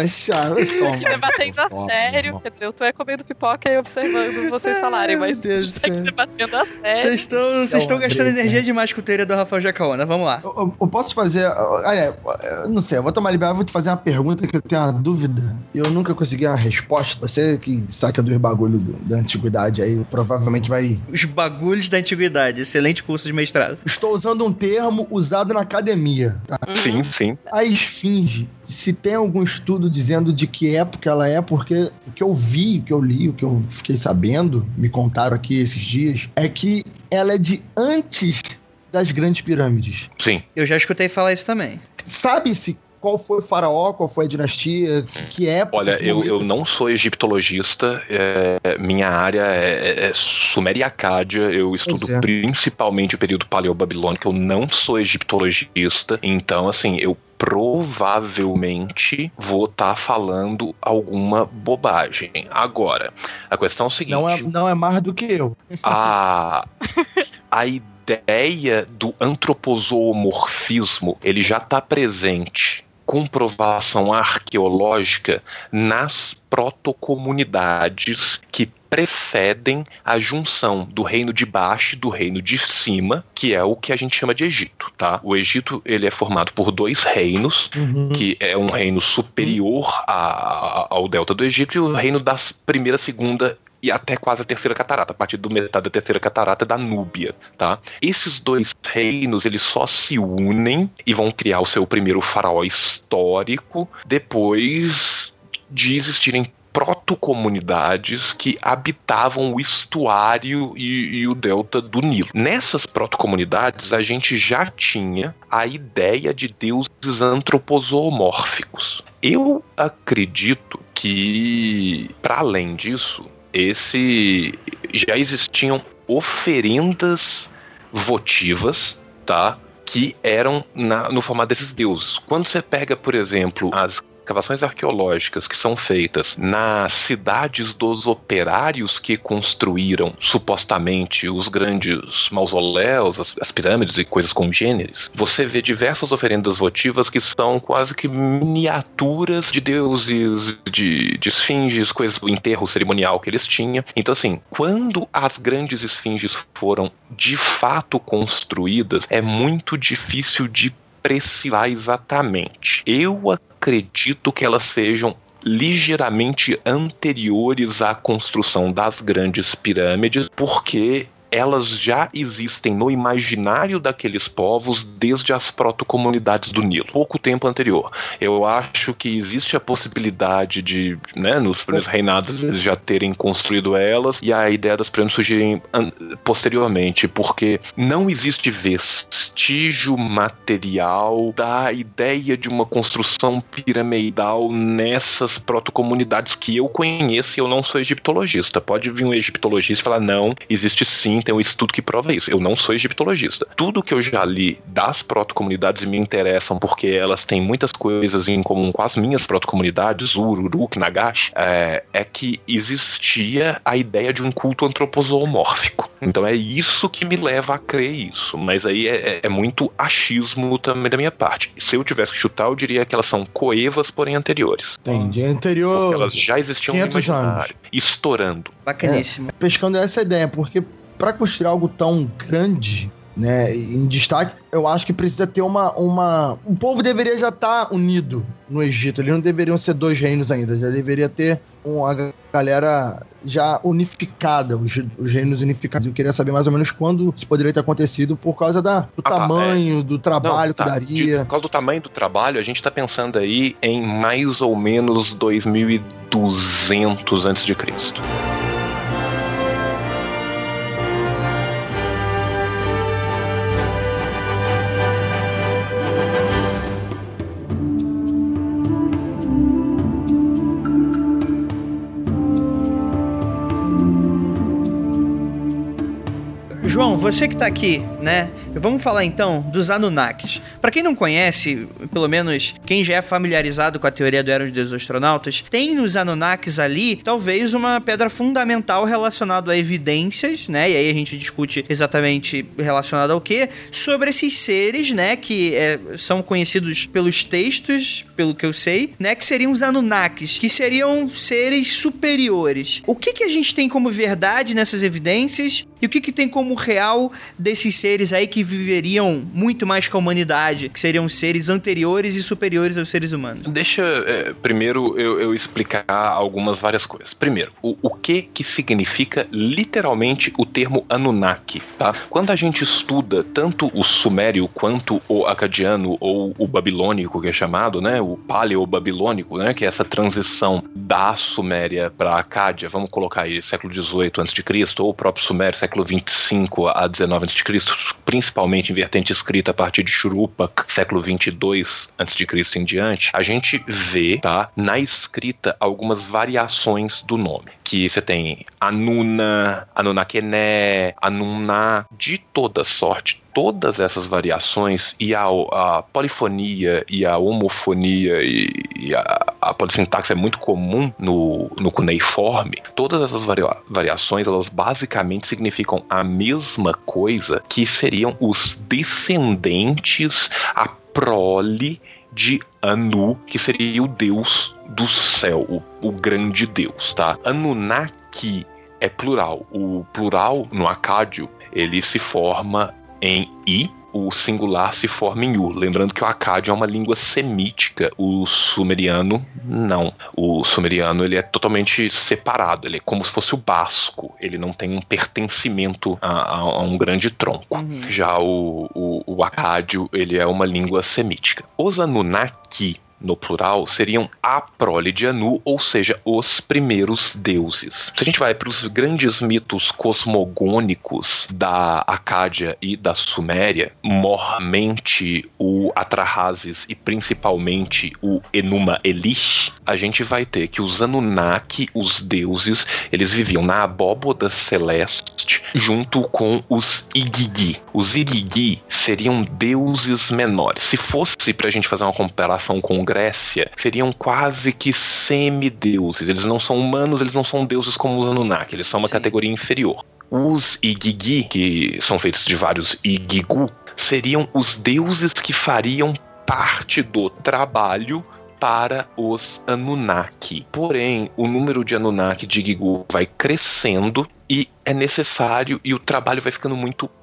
aqui debatendo a sério. Quer dizer, eu tô comendo pipoca e observando vocês falarem, mas a gente tá aqui debatendo a sério. Vocês estão gastando energia demais com a teoria do Rafael Jacaona. Vamos lá. Eu posso fazer... não sei, eu vou tomar liberdade, vou te fazer uma pergunta que eu tenho uma dúvida. Eu nunca consegui uma resposta. Você que saca dos bagulhos da antiguidade aí, provavelmente vai... Os bagulhos da antiguidade. Excelente curso de mestrado. Estou usando um termo usado na academia. Tá? Sim. A esfinge, se tem algum estudo dizendo de que época ela é, porque o que eu vi, o que eu li, o que eu fiquei sabendo, me contaram aqui esses dias, é que ela é de antes das grandes pirâmides. Sim. Eu já escutei falar isso também. Sabe-se qual foi o faraó, qual foi a dinastia, que época... Olha, eu não sou egiptologista, minha área é Suméria e Acádia, eu estudo principalmente o período paleobabilônico, eu não sou egiptologista, então, assim, eu provavelmente vou estar falando alguma bobagem. Agora, a questão é o seguinte... Não é mais do que eu. A ideia do antropozoomorfismo, ele já está presente, comprovação arqueológica, nas protocomunidades que precedem a junção do reino de baixo e do reino de cima, que é o que a gente chama de Egito, tá? O Egito, ele é formado por dois reinos, que é um reino superior ao delta do Egito e o reino das primeira, segunda e até quase a terceira catarata, a partir do metade da terceira catarata da Núbia, tá? Esses dois reinos, eles só se unem e vão criar o seu primeiro faraó histórico depois de existirem protocomunidades que habitavam o estuário e o delta do Nilo. Nessas protocomunidades, a gente já tinha a ideia de deuses antropozoomórficos. Eu acredito que, para além disso, já existiam oferendas votivas, tá? Que eram no formato desses deuses. Quando você pega, por exemplo, as escavações arqueológicas que são feitas nas cidades dos operários que construíram supostamente os grandes mausoléus, as pirâmides e coisas congêneres, você vê diversas oferendas votivas que são quase que miniaturas de deuses, de esfinges, coisas do enterro cerimonial que eles tinham. Então, assim, quando as grandes esfinges foram de fato construídas, é muito difícil de precisar exatamente. Eu acredito que elas sejam ligeiramente anteriores à construção das grandes pirâmides, porque elas já existem no imaginário daqueles povos desde as proto-comunidades do Nilo, pouco tempo anterior. Eu acho que existe a possibilidade de, né, nos primeiros reinados eles já terem construído elas, e a ideia das pirâmides surgirem posteriormente, porque não existe vestígio material da ideia de uma construção piramidal nessas proto-comunidades que eu conheço, e eu não sou egiptologista. Pode vir um egiptologista e falar, não, existe sim, tem um estudo que prova isso. Eu não sou egiptologista. Tudo que eu já li das proto-comunidades me interessam porque elas têm muitas coisas em comum com as minhas proto-comunidades, Ur, Uruk, Nagash, é que existia a ideia de um culto antropozoomórfico. Então é isso que me leva a crer isso. Mas aí é muito achismo também da minha parte. Se eu tivesse que chutar, eu diria que elas são coevas, porém anteriores. Entendi. Anterior. Porque elas já existiam no imaginário, estourando. Bacaníssimo. Pescando essa ideia, porque para construir algo tão grande, né, em destaque, eu acho que precisa ter o povo deveria já estar unido no Egito. Eles não deveriam ser dois reinos ainda. Já deveria ter uma galera já unificada, os reinos unificados. Eu queria saber mais ou menos quando isso poderia ter acontecido por causa do tamanho, do trabalho que daria. Por causa do tamanho do trabalho, a gente tá pensando aí em mais ou menos 2200 a.C. João, você que tá aqui, né? Vamos falar então dos Anunnakis. Pra quem não conhece, pelo menos quem já é familiarizado com a teoria do Era dos Astronautas, tem nos Anunnakis ali talvez uma pedra fundamental relacionada a evidências, né? E aí a gente discute exatamente relacionado ao quê? Sobre esses seres, né? Que são conhecidos pelos textos, pelo que eu sei, né? Que seriam os Anunnakis, que seriam seres superiores. O que a gente tem como verdade nessas evidências? E o que tem como real desses seres aí que viveriam muito mais que a humanidade, que seriam seres anteriores e superiores aos seres humanos? Deixa primeiro eu explicar várias coisas. Primeiro, o que significa literalmente o termo Anunnaki, tá? Quando a gente estuda tanto o sumério quanto o acadiano ou o babilônico, que é chamado, né, o paleo-babilônico, né, que é essa transição da Suméria para a Acádia, vamos colocar aí século XVIII a.C., ou o próprio Sumério, século 25 a 19 a.C., principalmente em vertente escrita a partir de Shuruppak, século 22 a.C. em diante, a gente vê, tá, na escrita algumas variações do nome, que você tem Anuna, Anunnakené, Anunná, de toda sorte. Todas essas variações e a polifonia e a homofonia e a polissintaxe é muito comum no cuneiforme. Todas essas variações, elas basicamente significam a mesma coisa, que seriam os descendentes, a prole de Anu, que seria o deus do céu, o grande deus, tá? Anunnaki é plural. O plural no acádio, ele se forma em I, o singular se forma em U. Lembrando que o acádio é uma língua semítica, o sumeriano não. O sumeriano, ele é totalmente separado, ele é como se fosse o basco, ele não tem um pertencimento a um grande tronco. Já o acádio, ele é uma língua semítica. Os Anunnaki, no plural, seriam a prole de Anu, ou seja, os primeiros deuses. Se a gente vai para os grandes mitos cosmogônicos da Acádia e da Suméria, mormente o Atrahasis e principalmente o Enuma Elish, a gente vai ter que os Anunnaki, os deuses, eles viviam na abóboda celeste junto com os Igigi. Os Igigi seriam deuses menores. Se fosse pra gente fazer uma comparação com Grécia, seriam quase que semideuses. Eles não são humanos, eles não são deuses como os Anunnaki, eles são uma categoria inferior. Os Igigi, que são feitos de vários Igigu, seriam os deuses que fariam parte do trabalho para os Anunnaki. Porém, o número de Anunnaki de Igigu vai crescendo e é necessário, e o trabalho vai ficando muito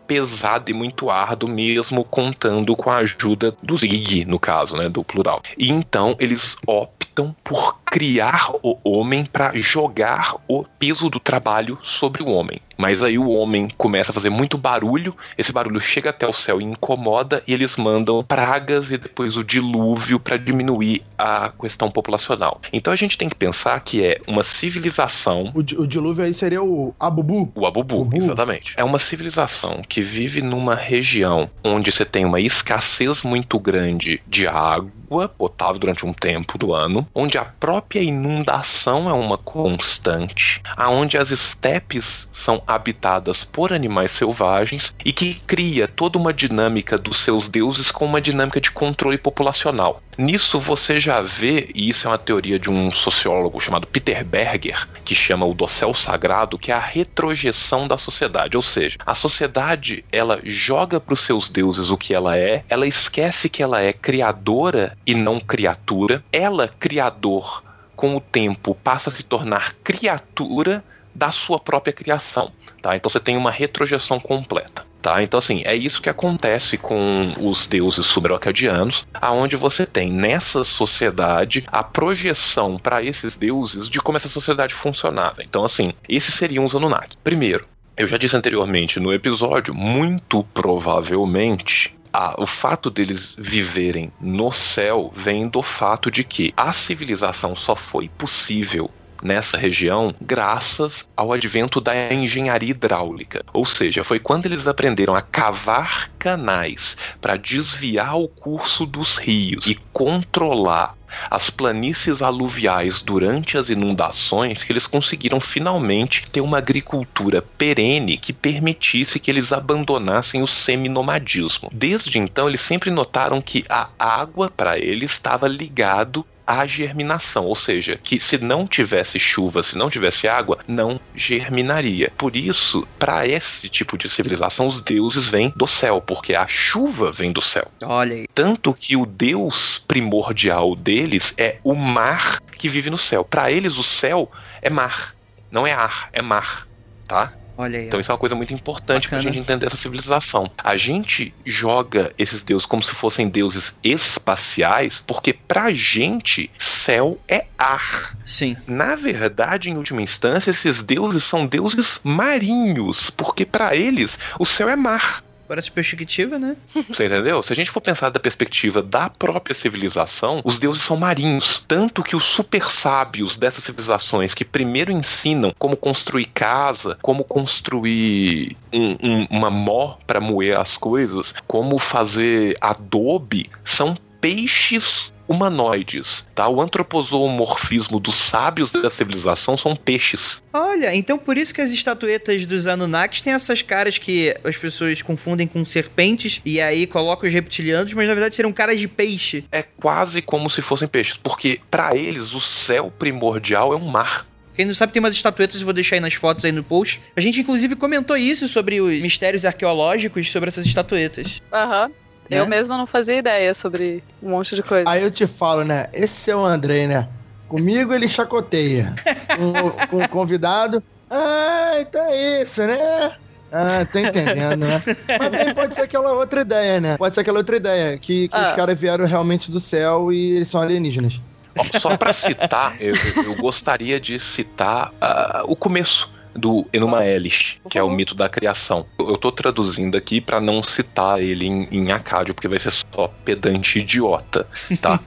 pesado e muito árduo, mesmo contando com a ajuda dos Igi, no caso, né, do plural. E então eles optam por criar o homem para jogar o peso do trabalho sobre o homem. Mas aí o homem começa a fazer muito barulho, esse barulho chega até o céu e incomoda, e eles mandam pragas e depois o dilúvio para diminuir a questão populacional. Então a gente tem que pensar que é uma civilização... O dilúvio aí seria o Abubu? O Abubu, exatamente. É uma civilização que vive numa região onde você tem uma escassez muito grande de água potável durante um tempo do ano, onde a própria inundação é uma constante, aonde as estepes são habitadas por animais selvagens e que cria toda uma dinâmica dos seus deuses com uma dinâmica de controle populacional. Nisso você já vê, e isso é uma teoria de um sociólogo chamado Peter Berger, que chama o dossel sagrado, que é a retrojeção da sociedade. Ou seja, a sociedade, ela joga para os seus deuses o que ela esquece que ela é criadora e não criatura. Ela, criador, com o tempo passa a se tornar criatura da sua própria criação, tá? Então você tem uma retrojeção completa. Tá? Então, assim, é isso que acontece com os deuses sumero-acadianos, aonde você tem nessa sociedade a projeção para esses deuses de como essa sociedade funcionava. Então, assim, esses seriam os Anunnaki. Primeiro, eu já disse anteriormente no episódio, muito provavelmente o fato deles viverem no céu vem do fato de que a civilização só foi possível nessa região graças ao advento da engenharia hidráulica. Ou seja, foi quando eles aprenderam a cavar canais para desviar o curso dos rios e controlar as planícies aluviais durante as inundações que eles conseguiram finalmente ter uma agricultura perene que permitisse que eles abandonassem o seminomadismo. Desde então, eles sempre notaram que a água para eles estava ligado à germinação, ou seja, que se não tivesse chuva, se não tivesse água, não germinaria. Por isso, para esse tipo de civilização, os deuses vêm do céu, porque a chuva vem do céu. Olha aí. Tanto que o deus primordial deles é o mar que vive no céu. Para eles, o céu é mar, não é ar, é mar, tá? Olha aí. Então isso é uma coisa muito importante pra gente entender essa civilização. A gente joga esses deuses como se fossem deuses espaciais, porque pra gente, céu é ar. Sim. Na verdade, em última instância, esses deuses são deuses marinhos, porque pra eles, o céu é mar. Por essa perspectiva, né? Você entendeu? Se a gente for pensar da perspectiva da própria civilização, os deuses são marinhos. Tanto que os super sábios dessas civilizações que primeiro ensinam como construir casa, como construir uma mó para moer as coisas, como fazer adobe, são peixes humanoides, tá? O antropozoomorfismo dos sábios da civilização são peixes. Olha, então por isso que as estatuetas dos Anunnakis têm essas caras que as pessoas confundem com serpentes e aí colocam os reptilianos, mas na verdade seriam caras de peixe. É quase como se fossem peixes, porque para eles o céu primordial é um mar. Quem não sabe, tem umas estatuetas, eu vou deixar aí nas fotos aí no post. A gente inclusive comentou isso sobre os mistérios arqueológicos sobre essas estatuetas. Aham. Eu mesma não fazia ideia sobre um monte de coisa. Aí eu te falo, né? Esse é o Andrei, né? Comigo ele chacoteia. Com o convidado. Então é isso, né? Tô entendendo, né? Mas também pode ser aquela outra ideia, né? Pode ser aquela outra ideia, que os caras vieram realmente do céu e eles são alienígenas. Só pra citar, eu gostaria de citar o começo do Enuma Elish, que é o mito da criação. Eu tô traduzindo aqui pra não citar ele em acádio, porque vai ser só pedante idiota, tá?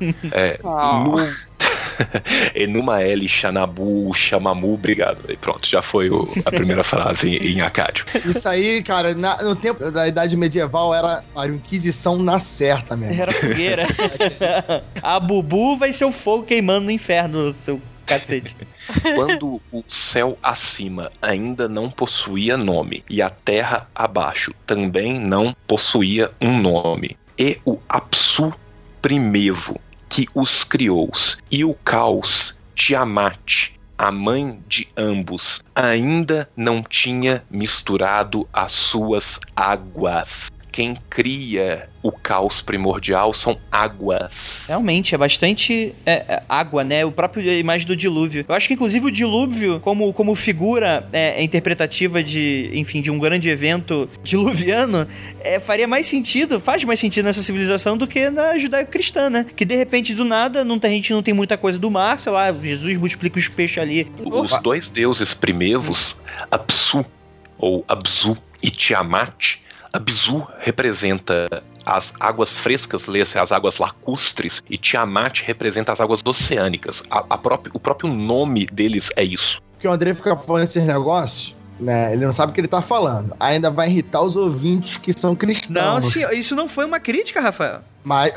Enuma Elish, Anabu, Shamamu, obrigado. E pronto, já foi a primeira frase em acádio. Isso aí, cara, no tempo da Idade Medieval era a Inquisição na certa mesmo. Era fogueira. A Bubu vai ser o fogo queimando no inferno, seu cacete. Quando o céu acima ainda não possuía nome e a terra abaixo também não possuía um nome, e o Apsu primevo que os criou, e o caos Tiamat, a mãe de ambos, ainda não tinha misturado as suas águas. quem cria o caos primordial são águas. Realmente, é bastante água, né? O próprio imagem do dilúvio. Eu acho que, inclusive, o dilúvio, como figura interpretativa de um grande evento diluviano, faria mais sentido, faz mais sentido nessa civilização do que na judaico-cristã, né? Que, de repente, do nada, a gente não tem muita coisa do mar, sei lá, Jesus multiplica os peixes ali. Os dois deuses primevos, Apsu, ou Abzu, e Tiamat. Abzu representa as águas frescas, lê-se as águas lacustres, e Tiamat representa as águas oceânicas. O próprio nome deles é isso. Porque o André fica falando esses negócios, né? Ele não sabe o que ele tá falando. Ainda vai irritar os ouvintes que são cristãos. Não, sim, isso não foi uma crítica, Rafael. Mas...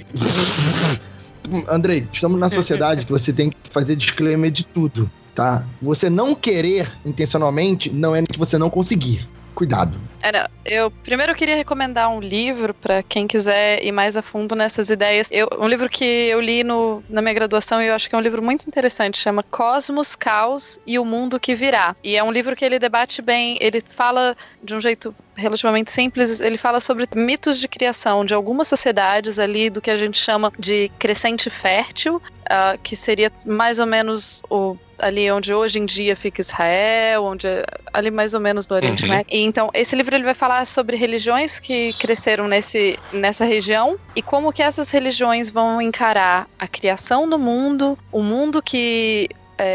Andrei, estamos na sociedade que você tem que fazer disclaimer de tudo, tá? Você não querer intencionalmente não é que você não conseguir. Cuidado. Eu primeiro queria recomendar um livro para quem quiser ir mais a fundo nessas ideias. Um livro que eu li na minha graduação e eu acho que é um livro muito interessante, chama Cosmos, Caos e o Mundo que Virá. E é um livro que ele debate bem, ele fala de um jeito relativamente simples, ele fala sobre mitos de criação de algumas sociedades ali do que a gente chama de crescente fértil, que seria mais ou menos ali onde hoje em dia fica Israel, ali mais ou menos no Oriente Médio. E então, esse livro ele vai falar sobre religiões que cresceram nessa região e como que essas religiões vão encarar a criação do mundo, o mundo que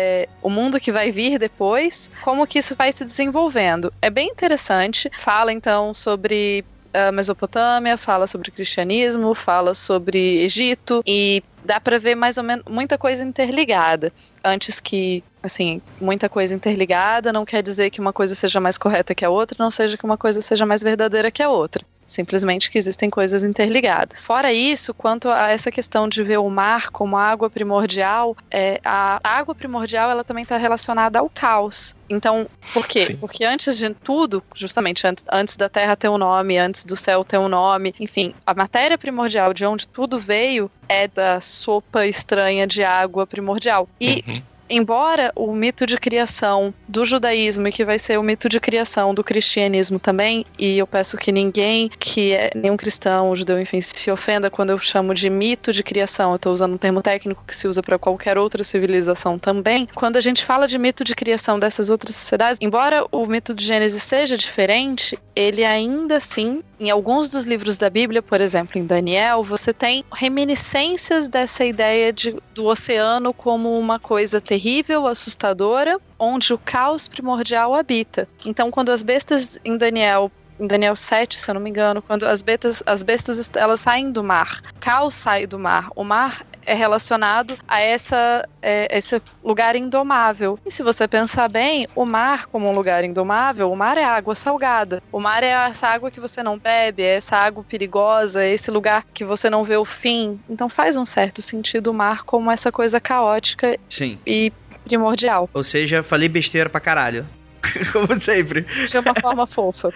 vai vir depois, como que isso vai se desenvolvendo. É bem interessante. Fala então sobre a Mesopotâmia, fala sobre o cristianismo, fala sobre Egito e dá pra ver mais ou menos muita coisa interligada. Antes que, assim, muita coisa interligada não quer dizer que uma coisa seja mais correta que a outra, não seja que uma coisa seja mais verdadeira que a outra. Simplesmente que existem coisas interligadas. Fora isso, quanto a essa questão de ver o mar como água primordial, a água primordial ela também está relacionada ao caos. Então, por quê? Sim. Porque antes de tudo, justamente antes da terra ter um nome, antes do céu ter um nome, enfim, a matéria primordial de onde tudo veio é da sopa estranha de água primordial. E embora o mito de criação do judaísmo, e que vai ser o mito de criação do cristianismo também, e eu peço que ninguém que é nenhum cristão, judeu, enfim, se ofenda quando eu chamo de mito de criação, eu estou usando um termo técnico que se usa para qualquer outra civilização também. Quando a gente fala de mito de criação dessas outras sociedades, embora o mito de Gênesis seja diferente, ele ainda assim, em alguns dos livros da Bíblia, por exemplo, em Daniel, você tem reminiscências dessa ideia do oceano como uma coisa terrível, assustadora, onde o caos primordial habita. Então, quando as bestas em Daniel 7, se eu não me engano, quando as bestas elas saem do mar, caos sai do mar, o mar é relacionado a esse lugar indomável. E se você pensar bem, o mar como um lugar indomável, o mar é água salgada. O mar é essa água que você não bebe, é essa água perigosa, é esse lugar que você não vê o fim. Então faz um certo sentido o mar como essa coisa caótica. Sim. E primordial. Ou seja, falei besteira pra caralho. Como sempre. De uma forma fofa.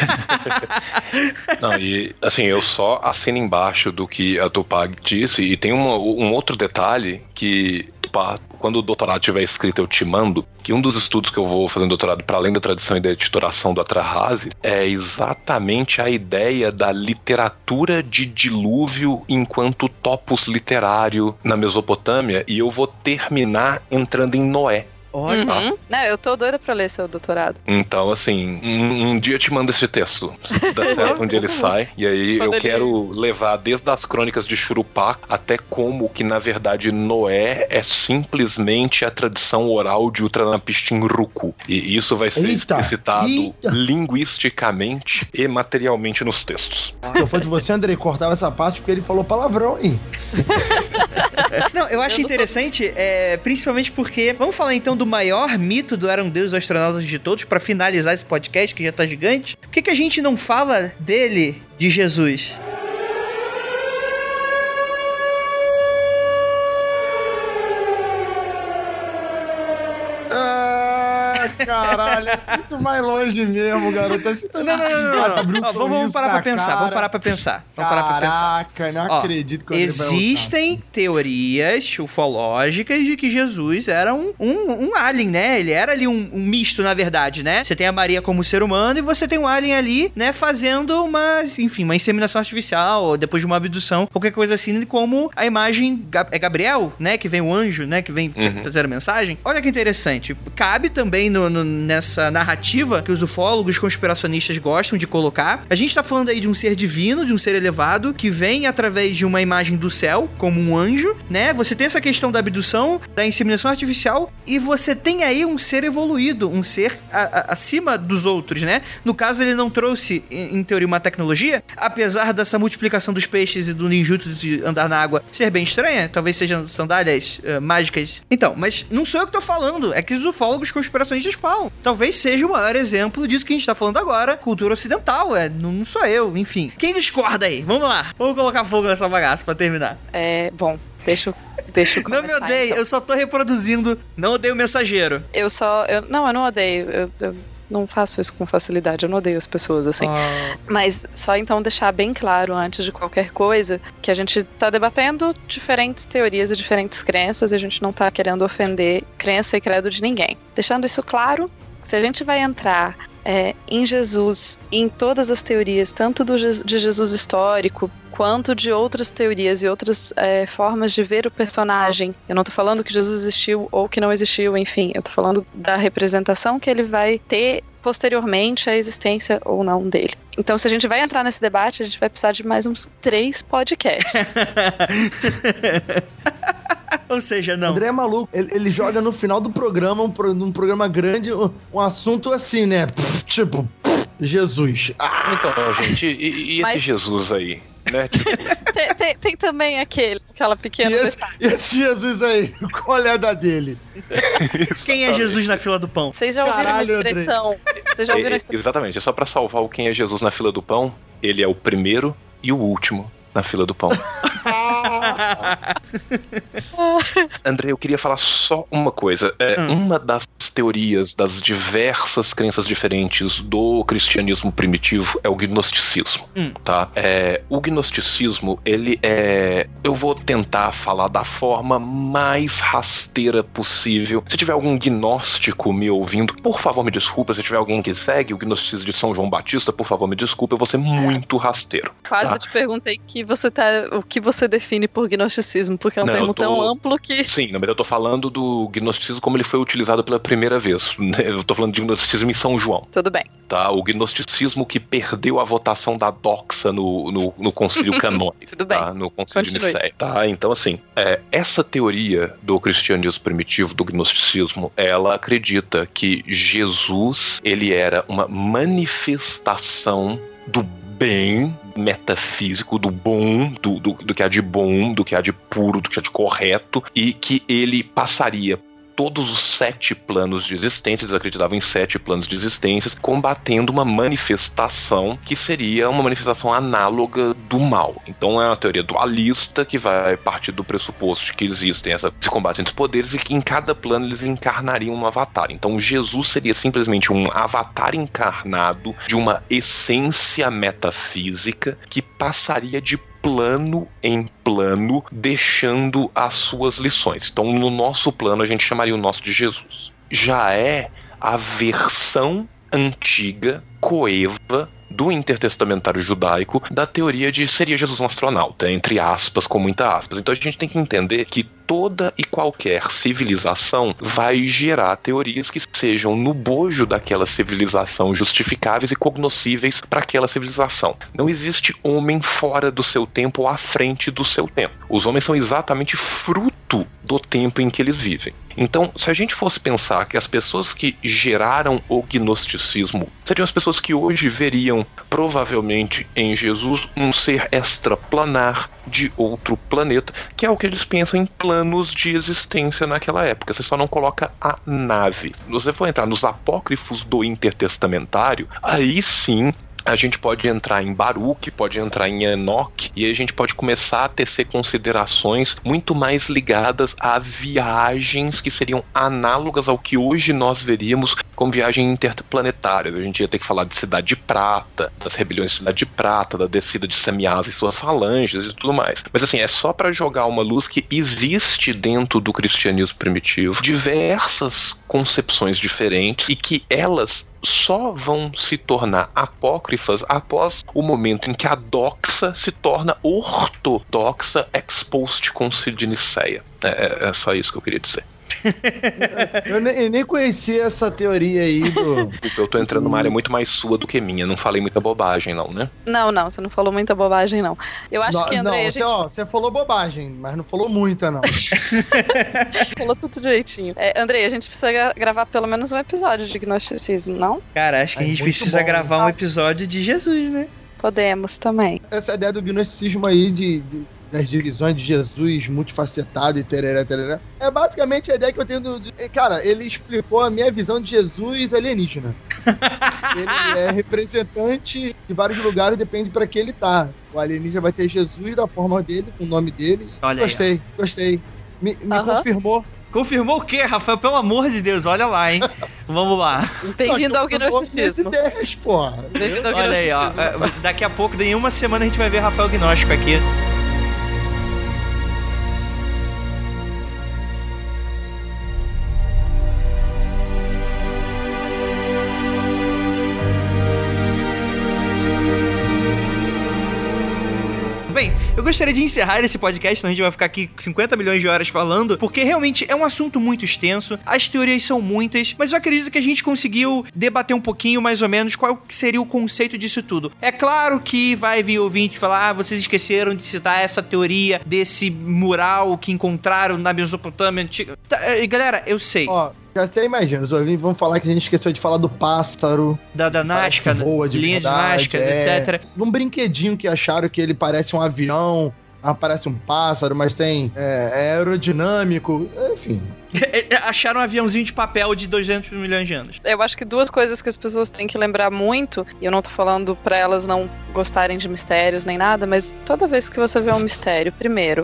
Não, e assim, eu só assino embaixo do que a Tupá disse, e tem um outro detalhe que, Tupá, quando o doutorado tiver escrito eu te mando, que um dos estudos que eu vou fazer no doutorado, para além da tradição e da editoração do Atrahasis, é exatamente a ideia da literatura de dilúvio enquanto topos literário na Mesopotâmia, e eu vou terminar entrando em Noé. Olha. Não, eu tô doida pra ler seu doutorado. Então, assim, um dia eu te mando esse texto. Dá certo onde ele sai. E aí quando eu quero levar desde as crônicas de Shurupá até como que, na verdade, Noé é simplesmente a tradição oral de Utnapishtim Ruku. E isso vai ser explicitado linguisticamente e materialmente nos textos. Se eu fosse você, Andrei, cortava essa parte porque ele falou palavrão aí. Não, eu acho interessante, principalmente porque... Vamos falar então do maior mito do Eram Deus e Astronautas de todos, pra finalizar esse podcast que já tá gigante. Por que a gente não fala dele, de Jesus? caralho, eu sinto mais longe mesmo, garoto. Não. Vamos parar pra pensar. Caraca, não acredito que eu existem teorias ufológicas de que Jesus era um alien, né? Ele era ali um misto, na verdade, né? Você tem a Maria como ser humano e você tem um alien ali, né? Fazendo uma inseminação artificial, depois de uma abdução, qualquer coisa assim, como a imagem é Gabriel, né? Que vem o anjo, né? Que vem trazer a mensagem. Olha que interessante. Cabe também nessa narrativa que os ufólogos conspiracionistas gostam de colocar. A gente tá falando aí de um ser divino, de um ser elevado, que vem através de uma imagem do céu, como um anjo, né? Você tem essa questão da abdução, da inseminação artificial, e você tem aí um ser evoluído, um ser acima dos outros, né? No caso, ele não trouxe, em teoria, uma tecnologia, apesar dessa multiplicação dos peixes e do ninjutsu de andar na água ser bem estranha, talvez sejam sandálias mágicas. Então, mas não sou eu que tô falando, é que os ufólogos conspiracionistas falam. Talvez seja o maior exemplo disso que a gente tá falando agora, cultura ocidental, não sou eu, enfim. Quem discorda aí? Vamos lá, vamos colocar fogo nessa bagaça pra terminar. Bom, deixa eu começar. Não me odeie, então. Eu só tô reproduzindo. Não odeio o mensageiro. Eu não odeio. Eu não faço isso com facilidade, eu não odeio as pessoas, assim. Mas só então deixar bem claro, antes de qualquer coisa, que a gente tá debatendo diferentes teorias e diferentes crenças, e a gente não tá querendo ofender crença e credo de ninguém. Deixando isso claro, se a gente vai entrar em Jesus, em todas as teorias, tanto de Jesus histórico, quanto de outras teorias e outras formas de ver o personagem. Eu não tô falando que Jesus existiu ou que não existiu, enfim, eu tô falando da representação que ele vai ter posteriormente à existência ou não dele. Então, se a gente vai entrar nesse debate, a gente vai precisar de mais uns 3 podcasts. Ou seja, não. André é maluco. Ele joga no final do programa, num programa grande, um assunto assim, né? Tipo, Jesus. Então, gente, e esse Jesus aí? Né? Tipo... tem também aquela pequena... E esse Jesus aí? Qual é a da dele? Quem é Jesus na fila do pão? Vocês já ouviram a expressão? Exatamente, é só pra salvar o quem é Jesus na fila do pão. Ele é o primeiro e o último na fila do pão. André, eu queria falar só uma coisa. Uma das teorias das diversas crenças diferentes do cristianismo primitivo é o gnosticismo, tá? O gnosticismo, ele eu vou tentar falar da forma mais rasteira possível. Se tiver algum gnóstico me ouvindo, por favor me desculpa. Se tiver alguém que segue o gnosticismo de São João Batista, por favor me desculpa, eu vou ser muito rasteiro. Quase te perguntei o que você define por gnosticismo, porque é um termo tão amplo que... Sim, mas eu tô falando do gnosticismo como ele foi utilizado pela primeira vez. Eu tô falando de gnosticismo em São João. Tudo bem. Tá? O gnosticismo que perdeu a votação da doxa no concílio canônico. Tudo bem. Tá? No concílio de Nicéia. Tá? Então, assim, essa teoria do cristianismo primitivo, do gnosticismo, ela acredita que Jesus, ele era uma manifestação do bem metafísico, do bom, do que há de bom, do que há de puro, do que há de correto, e que ele passaria todos os 7 planos de existência, eles acreditavam em 7 planos de existência, combatendo uma manifestação que seria uma manifestação análoga do mal. Então é uma teoria dualista que vai partir do pressuposto de que existem esse combate entre os poderes e que em cada plano eles encarnariam um avatar. Então Jesus seria simplesmente um avatar encarnado de uma essência metafísica que passaria de plano em plano, deixando as suas lições. Então, no nosso plano, a gente chamaria o nosso de Jesus. Já é a versão antiga, coeva, do intertestamentário judaico, da teoria de seria Jesus um astronauta, entre aspas, com muita aspas. Então a gente tem que entender que toda e qualquer civilização vai gerar teorias que sejam no bojo daquela civilização justificáveis e cognoscíveis para aquela civilização. Não existe homem fora do seu tempo ou à frente do seu tempo. Os homens são exatamente fruto do tempo em que eles vivem. Então, se a gente fosse pensar que as pessoas que geraram o gnosticismo seriam as pessoas que hoje veriam provavelmente em Jesus um ser extraplanar de outro planeta, que é o que eles pensam em planos de existência naquela época. Você só não coloca a nave. Se você for entrar nos apócrifos do intertestamentário, aí sim a gente pode entrar em Baruch, pode entrar em Enoque, e aí a gente pode começar a tecer considerações muito mais ligadas a viagens que seriam análogas ao que hoje nós veríamos como viagem interplanetária. A gente ia ter que falar de Cidade de Prata, das rebeliões de Cidade de Prata, da descida de Samiás e suas falanges e tudo mais. Mas assim, é só para jogar uma luz que existe dentro do cristianismo primitivo diversas concepções diferentes e que elas só vão se tornar apócrifas após o momento em que a doxa se torna ortodoxa ex post concílio de Nicéia. É só isso que eu queria dizer. Eu nem conhecia essa teoria aí do... Eu tô entrando numa área muito mais sua do que minha. Não falei muita bobagem, não, né? Não, você não falou muita bobagem, não. Eu acho que, André... Você falou bobagem, mas não falou muita, não. Falou tudo direitinho. Andrei, a gente precisa gravar pelo menos um episódio de gnosticismo, não? Cara, acho que a gente precisa gravar um episódio de Jesus, né? Podemos também. Essa ideia do gnosticismo aí das divisões de Jesus multifacetado e tereré, é basicamente a ideia que eu tenho Cara, ele explicou a minha visão de Jesus alienígena. Ele é representante de vários lugares, depende pra que ele tá. O alienígena vai ter Jesus da forma dele, com o nome dele. Olha aí, gostei. Me confirmou. Confirmou o quê, Rafael? Pelo amor de Deus, olha lá, hein? Vamos lá. Bem-vindo ao gnosticismo. Olha aí, ó. Daqui a pouco, em uma semana, a gente vai ver Rafael Gnóstico aqui. Bem, eu gostaria de encerrar esse podcast, senão a gente vai ficar aqui 50 milhões de horas falando, porque realmente é um assunto muito extenso, as teorias são muitas, mas eu acredito que a gente conseguiu debater um pouquinho, mais ou menos, qual seria o conceito disso tudo. É claro que vai vir ouvinte falar, vocês esqueceram de citar essa teoria desse mural que encontraram na Mesopotâmia antiga. Galera, eu sei. Já sei, imagina, os ouvintes vão falar que a gente esqueceu de falar do pássaro. Da Nazca, linha de Nazca, etc. Um brinquedinho que acharam que ele parece um avião, parece um pássaro, mas é aerodinâmico, enfim. Acharam um aviãozinho de papel de 200 milhões de anos. Eu acho que duas coisas que as pessoas têm que lembrar muito, e eu não tô falando pra elas não gostarem de mistérios nem nada, mas toda vez que você vê um mistério, primeiro...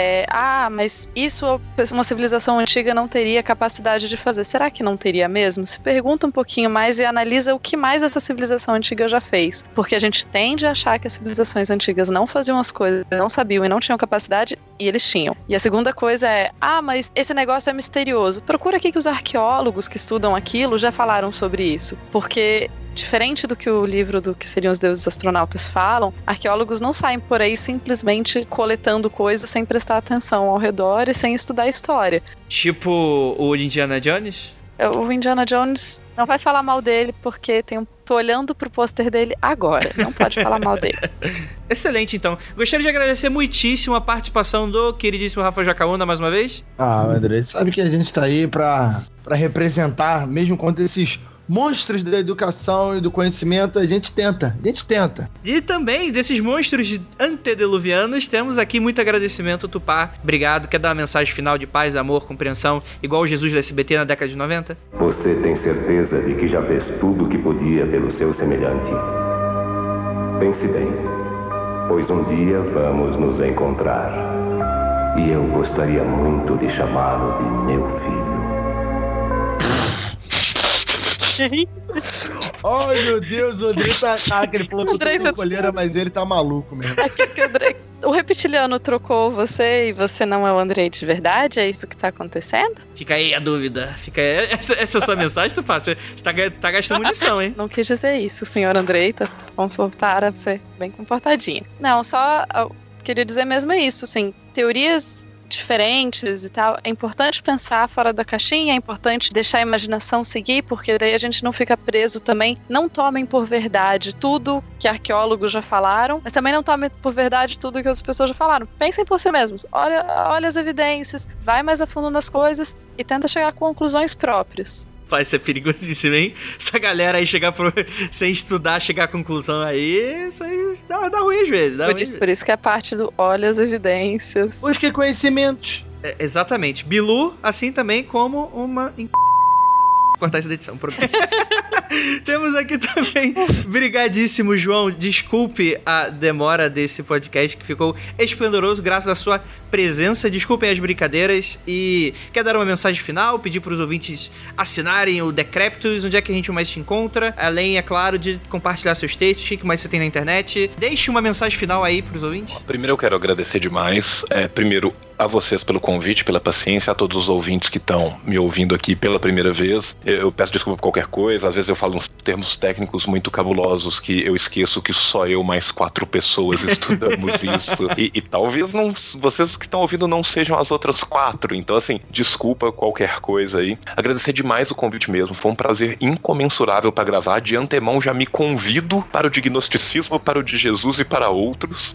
mas isso uma civilização antiga não teria capacidade de fazer. Será que não teria mesmo? Se pergunta um pouquinho mais e analisa o que mais essa civilização antiga já fez. Porque a gente tende a achar que as civilizações antigas não faziam as coisas, não sabiam e não tinham capacidade, e eles tinham. E a segunda coisa mas esse negócio é misterioso. Procura aqui que os arqueólogos que estudam aquilo já falaram sobre isso. Porque... diferente do que o livro do que seriam os deuses astronautas falam, arqueólogos não saem por aí simplesmente coletando coisas sem prestar atenção ao redor e sem estudar a história. Tipo o Indiana Jones? O Indiana Jones não vai falar mal dele porque tô olhando pro pôster dele agora. Não pode falar mal dele. Excelente, então. Gostaria de agradecer muitíssimo a participação do queridíssimo Rafael Jacaúna mais uma vez. André, sabe que a gente tá aí pra representar, mesmo contra esses monstros da educação e do conhecimento, a gente tenta. E também, desses monstros antediluvianos, temos aqui muito agradecimento, Tupá. Obrigado. Quer dar uma mensagem final de paz, amor, compreensão, igual o Jesus do SBT na década de 90? Você tem certeza de que já fez tudo o que podia pelo seu semelhante? Pense bem, pois um dia vamos nos encontrar. E eu gostaria muito de chamá-lo de meu filho. Ai, meu Deus, o Andrei tá... que ele falou que eu tô com colheira, mas ele tá maluco mesmo. O reptiliano trocou você e você não é o Andrei de verdade? É isso que tá acontecendo? Fica aí a dúvida. Essa é a sua mensagem, Tupá? Você tá gastando munição, hein? Não quis dizer isso, o senhor Andrei. Vamos voltar a ser bem comportadinha. Não, só queria dizer mesmo isso, assim, teorias diferentes e tal, é importante pensar fora da caixinha, é importante deixar a imaginação seguir, porque daí a gente não fica preso também. Não tomem por verdade tudo que arqueólogos já falaram, mas também não tomem por verdade tudo que outras pessoas já falaram. Pensem por si mesmos, olha as evidências, vai mais a fundo nas coisas e tenta chegar a conclusões próprias. Vai ser perigosíssimo, hein? Essa galera aí sem estudar, chegar à conclusão aí, isso aí dá ruim às vezes. Por isso que é parte do olha as evidências. Busque conhecimentos. Exatamente. Bilu, assim também como uma... cortar essa edição. Temos aqui também, brigadíssimo, João. Desculpe a demora desse podcast que ficou esplendoroso graças à sua presença. Desculpem as brincadeiras e quer dar uma mensagem final, pedir para os ouvintes assinarem o Decréptos, onde é que a gente mais te encontra, além, é claro, de compartilhar seus textos, o que mais você tem na internet. Deixe uma mensagem final aí para os ouvintes. Primeiro eu quero agradecer demais, primeiro a vocês pelo convite, pela paciência, a todos os ouvintes que estão me ouvindo aqui pela primeira vez. Eu peço desculpa por qualquer coisa, às vezes eu falo uns termos técnicos muito cabulosos que eu esqueço que só eu mais 4 pessoas estudamos isso. E talvez não, vocês que estão ouvindo não sejam as outras 4, então assim, desculpa qualquer coisa aí. Agradecer demais o convite mesmo, foi um prazer incomensurável para gravar. De antemão já me convido para o dignosticismo, para o de Jesus e para outros.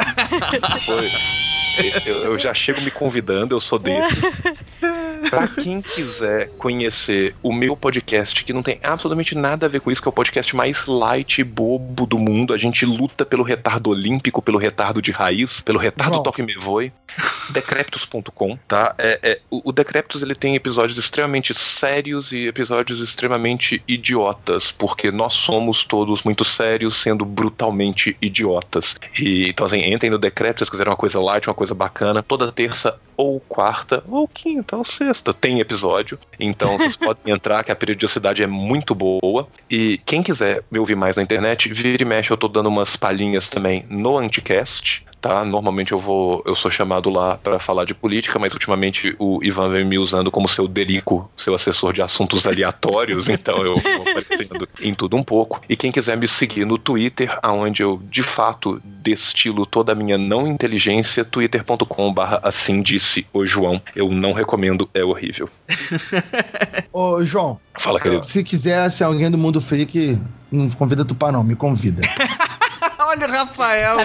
Eu já chego me convidando, eu sou desses. Pra quem quiser conhecer o meu podcast, que não tem absolutamente nada a ver com isso, que é o podcast mais light e bobo do mundo, a gente luta pelo retardo olímpico, pelo retardo de raiz, pelo retardo toque me voe, decréptos.com, tá? O Decréptos, ele tem episódios extremamente sérios e episódios extremamente idiotas, porque nós somos todos muito sérios, sendo brutalmente idiotas. E, então assim, entrem no Decréptos se quiserem uma coisa light, uma coisa bacana, toda terça ou quarta, ou quinta, ou sexta, tem episódio. Então vocês podem entrar, que a periodicidade é muito boa. E quem quiser me ouvir mais na internet, vira e mexe, eu tô dando umas palhinhas também no Anticast, tá? Normalmente eu sou chamado lá pra falar de política, mas ultimamente o Ivan vem me usando como seu Derico, seu assessor de assuntos aleatórios, então eu vou aparecendo em tudo um pouco. E quem quiser me seguir no Twitter, onde eu de fato destilo toda a minha não inteligência, twitter.com/assim disse o João. Eu não recomendo, é horrível. Ô, João. Fala, querido. Se quiser ser alguém do mundo freak, não convida Tupá não, me convida. Olha o Rafael.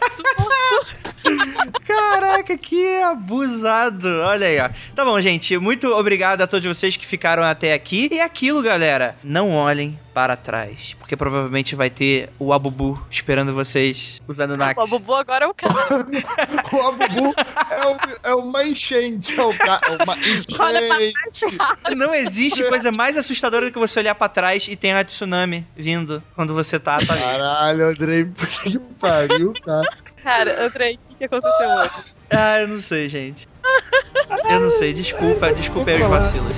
Caraca, que abusado. Olha aí, ó. Tá bom, gente. Muito obrigado a todos vocês que ficaram até aqui. E aquilo, galera, não olhem para trás, porque provavelmente vai ter o Abubu esperando vocês usando o Nax. O Abubu agora é o cara. O Abubu é uma enchente. É uma enchente. Não existe coisa mais assustadora do que você olhar pra trás e tem a tsunami vindo quando você tá Caralho, Andrei, que pariu, tá? Cara, Andrei, o que aconteceu hoje? Eu não sei, gente. Eu não sei, desculpa aí os vacilos.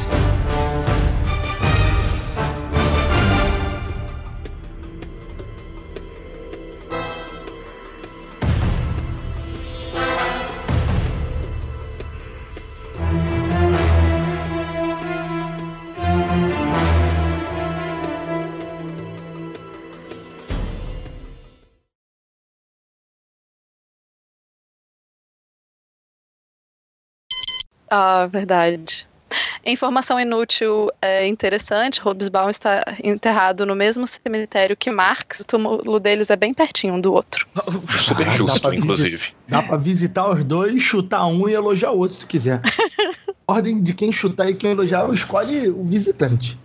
Ah, verdade. Informação inútil interessante. Hobsbawm está enterrado no mesmo cemitério que Marx. O túmulo deles é bem pertinho um do outro. Super justo, inclusive. Dá pra visitar os dois, chutar um e elogiar o outro, se tu quiser. Ordem de quem chutar e quem elogiar, escolhe o visitante.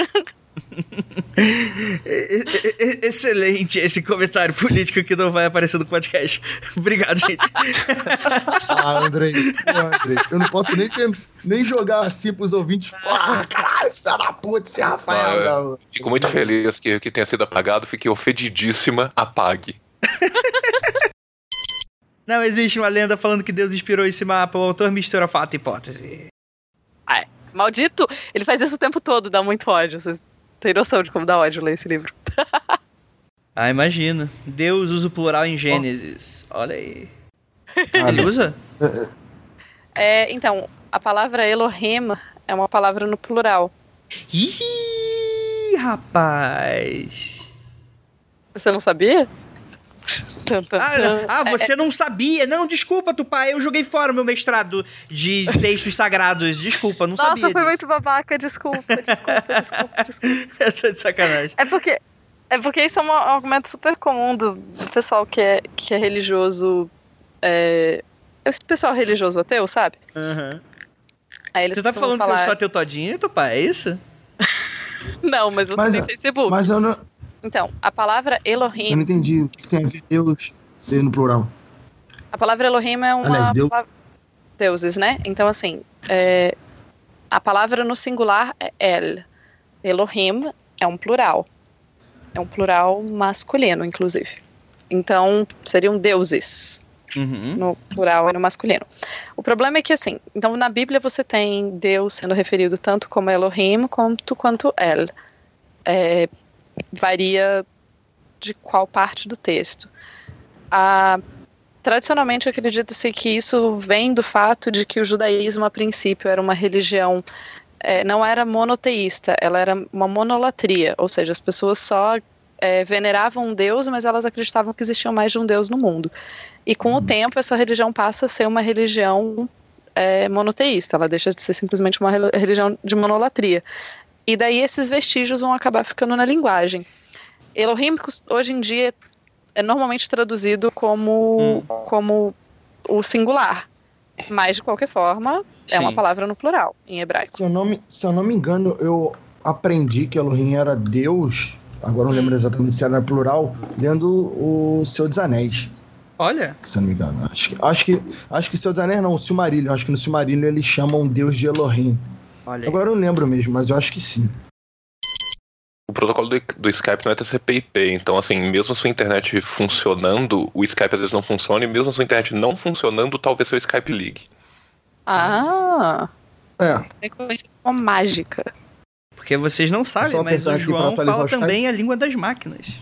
Excelente esse comentário político que não vai aparecer no podcast. Obrigado, gente. Andrei, eu não posso nem jogar assim pros ouvintes. Porra, caralho, esse filho da puta, esse Rafael. Fico muito feliz que tenha sido apagado. Fiquei ofendidíssima. Apague. Não existe uma lenda falando que Deus inspirou esse mapa. O autor mistura fato e hipótese. Ai, maldito! Ele faz isso o tempo todo, dá muito ódio. Vocês têm noção de como dá ódio ler esse livro? Imagino. Deus usa o plural em Gênesis. Olha aí. Ele usa? Então, a palavra Elohim é uma palavra no plural. Ih, rapaz. Você não sabia? Você não sabia? Não, desculpa, Tupá, eu joguei fora o meu mestrado de textos sagrados. Desculpa, não sabia. Nossa, foi disso. muito babaca, desculpa. Essa é de sacanagem. É porque isso é um argumento super comum do pessoal que é religioso. Esse pessoal religioso ateu, sabe? Uhum. Aí eles Você tá falando que eu sou ateu todinho, Tupá? É isso? Não, mas você tem Facebook. Mas eu não... Então, a palavra Elohim... Eu não entendi o que tem a ver Deus ser no plural. A palavra Elohim é uma... palavra... Deuses, né? Então, assim, a palavra no singular é El. Elohim é um plural. É um plural masculino, inclusive. Então, seriam deuses. No plural e no masculino. O problema é que, assim, então na Bíblia você tem Deus sendo referido tanto como Elohim quanto El. Varia de qual parte do texto. Tradicionalmente acredita-se que isso vem do fato de que o judaísmo, a princípio, era uma religião, não era monoteísta, ela era uma monolatria, ou seja, as pessoas só veneravam um Deus, mas elas acreditavam que existia mais de um Deus no mundo. E com o tempo, essa religião passa a ser uma religião monoteísta, ela deixa de ser simplesmente uma religião de monolatria. E daí esses vestígios vão acabar ficando na linguagem. Elohim, hoje em dia, é normalmente traduzido como o singular, mas de qualquer forma, é uma palavra no plural, em hebraico. Se eu não me engano, eu aprendi que Elohim era Deus, agora não lembro exatamente se era plural, lendo o Senhor dos Anéis. Olha. Se eu não me engano. Acho que Senhor dos Anéis não, o Silmarillion. Acho que no Silmarillion eles chamam Deus de Elohim. Olha. Agora eu não lembro mesmo, mas eu acho que sim. O protocolo do Skype não é TCP/IP, então assim, mesmo a sua internet funcionando, o Skype às vezes não funciona, e mesmo a sua internet não funcionando, talvez seu Skype ligue. É conhecido como mágica. Porque vocês não sabem, mas o João fala também a língua das máquinas.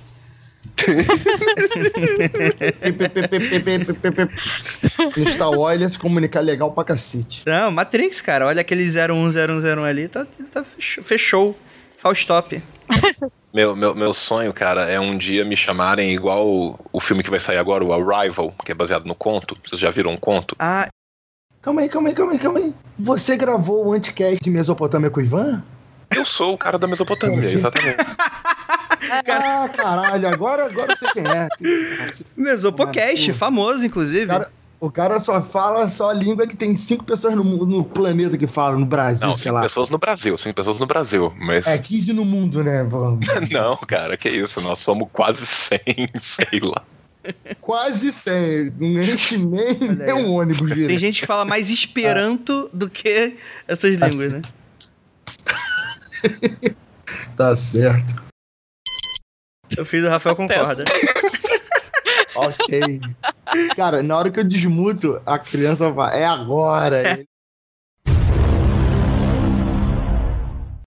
No Star Wars se comunicar legal pra cacete. Não, Matrix, cara. Olha aquele 01001 ali, tá fechou. Faustop. Meu sonho, cara, é um dia me chamarem igual o filme que vai sair agora, o Arrival, que é baseado no conto. Vocês já viram um conto? Calma aí. Você gravou o Anticast de Mesopotâmia com o Ivan? Eu sou o cara da Mesopotâmia, exatamente. Caralho, agora eu sei quem é. Mesopocast, famoso, inclusive. O cara só fala a língua que tem 5 pessoas no planeta que falam, no Brasil, não, sei lá. 5 pessoas no Brasil, mas... 15 no mundo, né? Não, cara, que isso, nós somos quase 100, sei lá. Quase 100, não enche nem um ônibus direito. Tem gente que fala mais esperanto do que essas línguas, né? Tá certo. O filho do Rafael concorda. Ok. Cara, na hora que eu desmuto, a criança fala, é agora.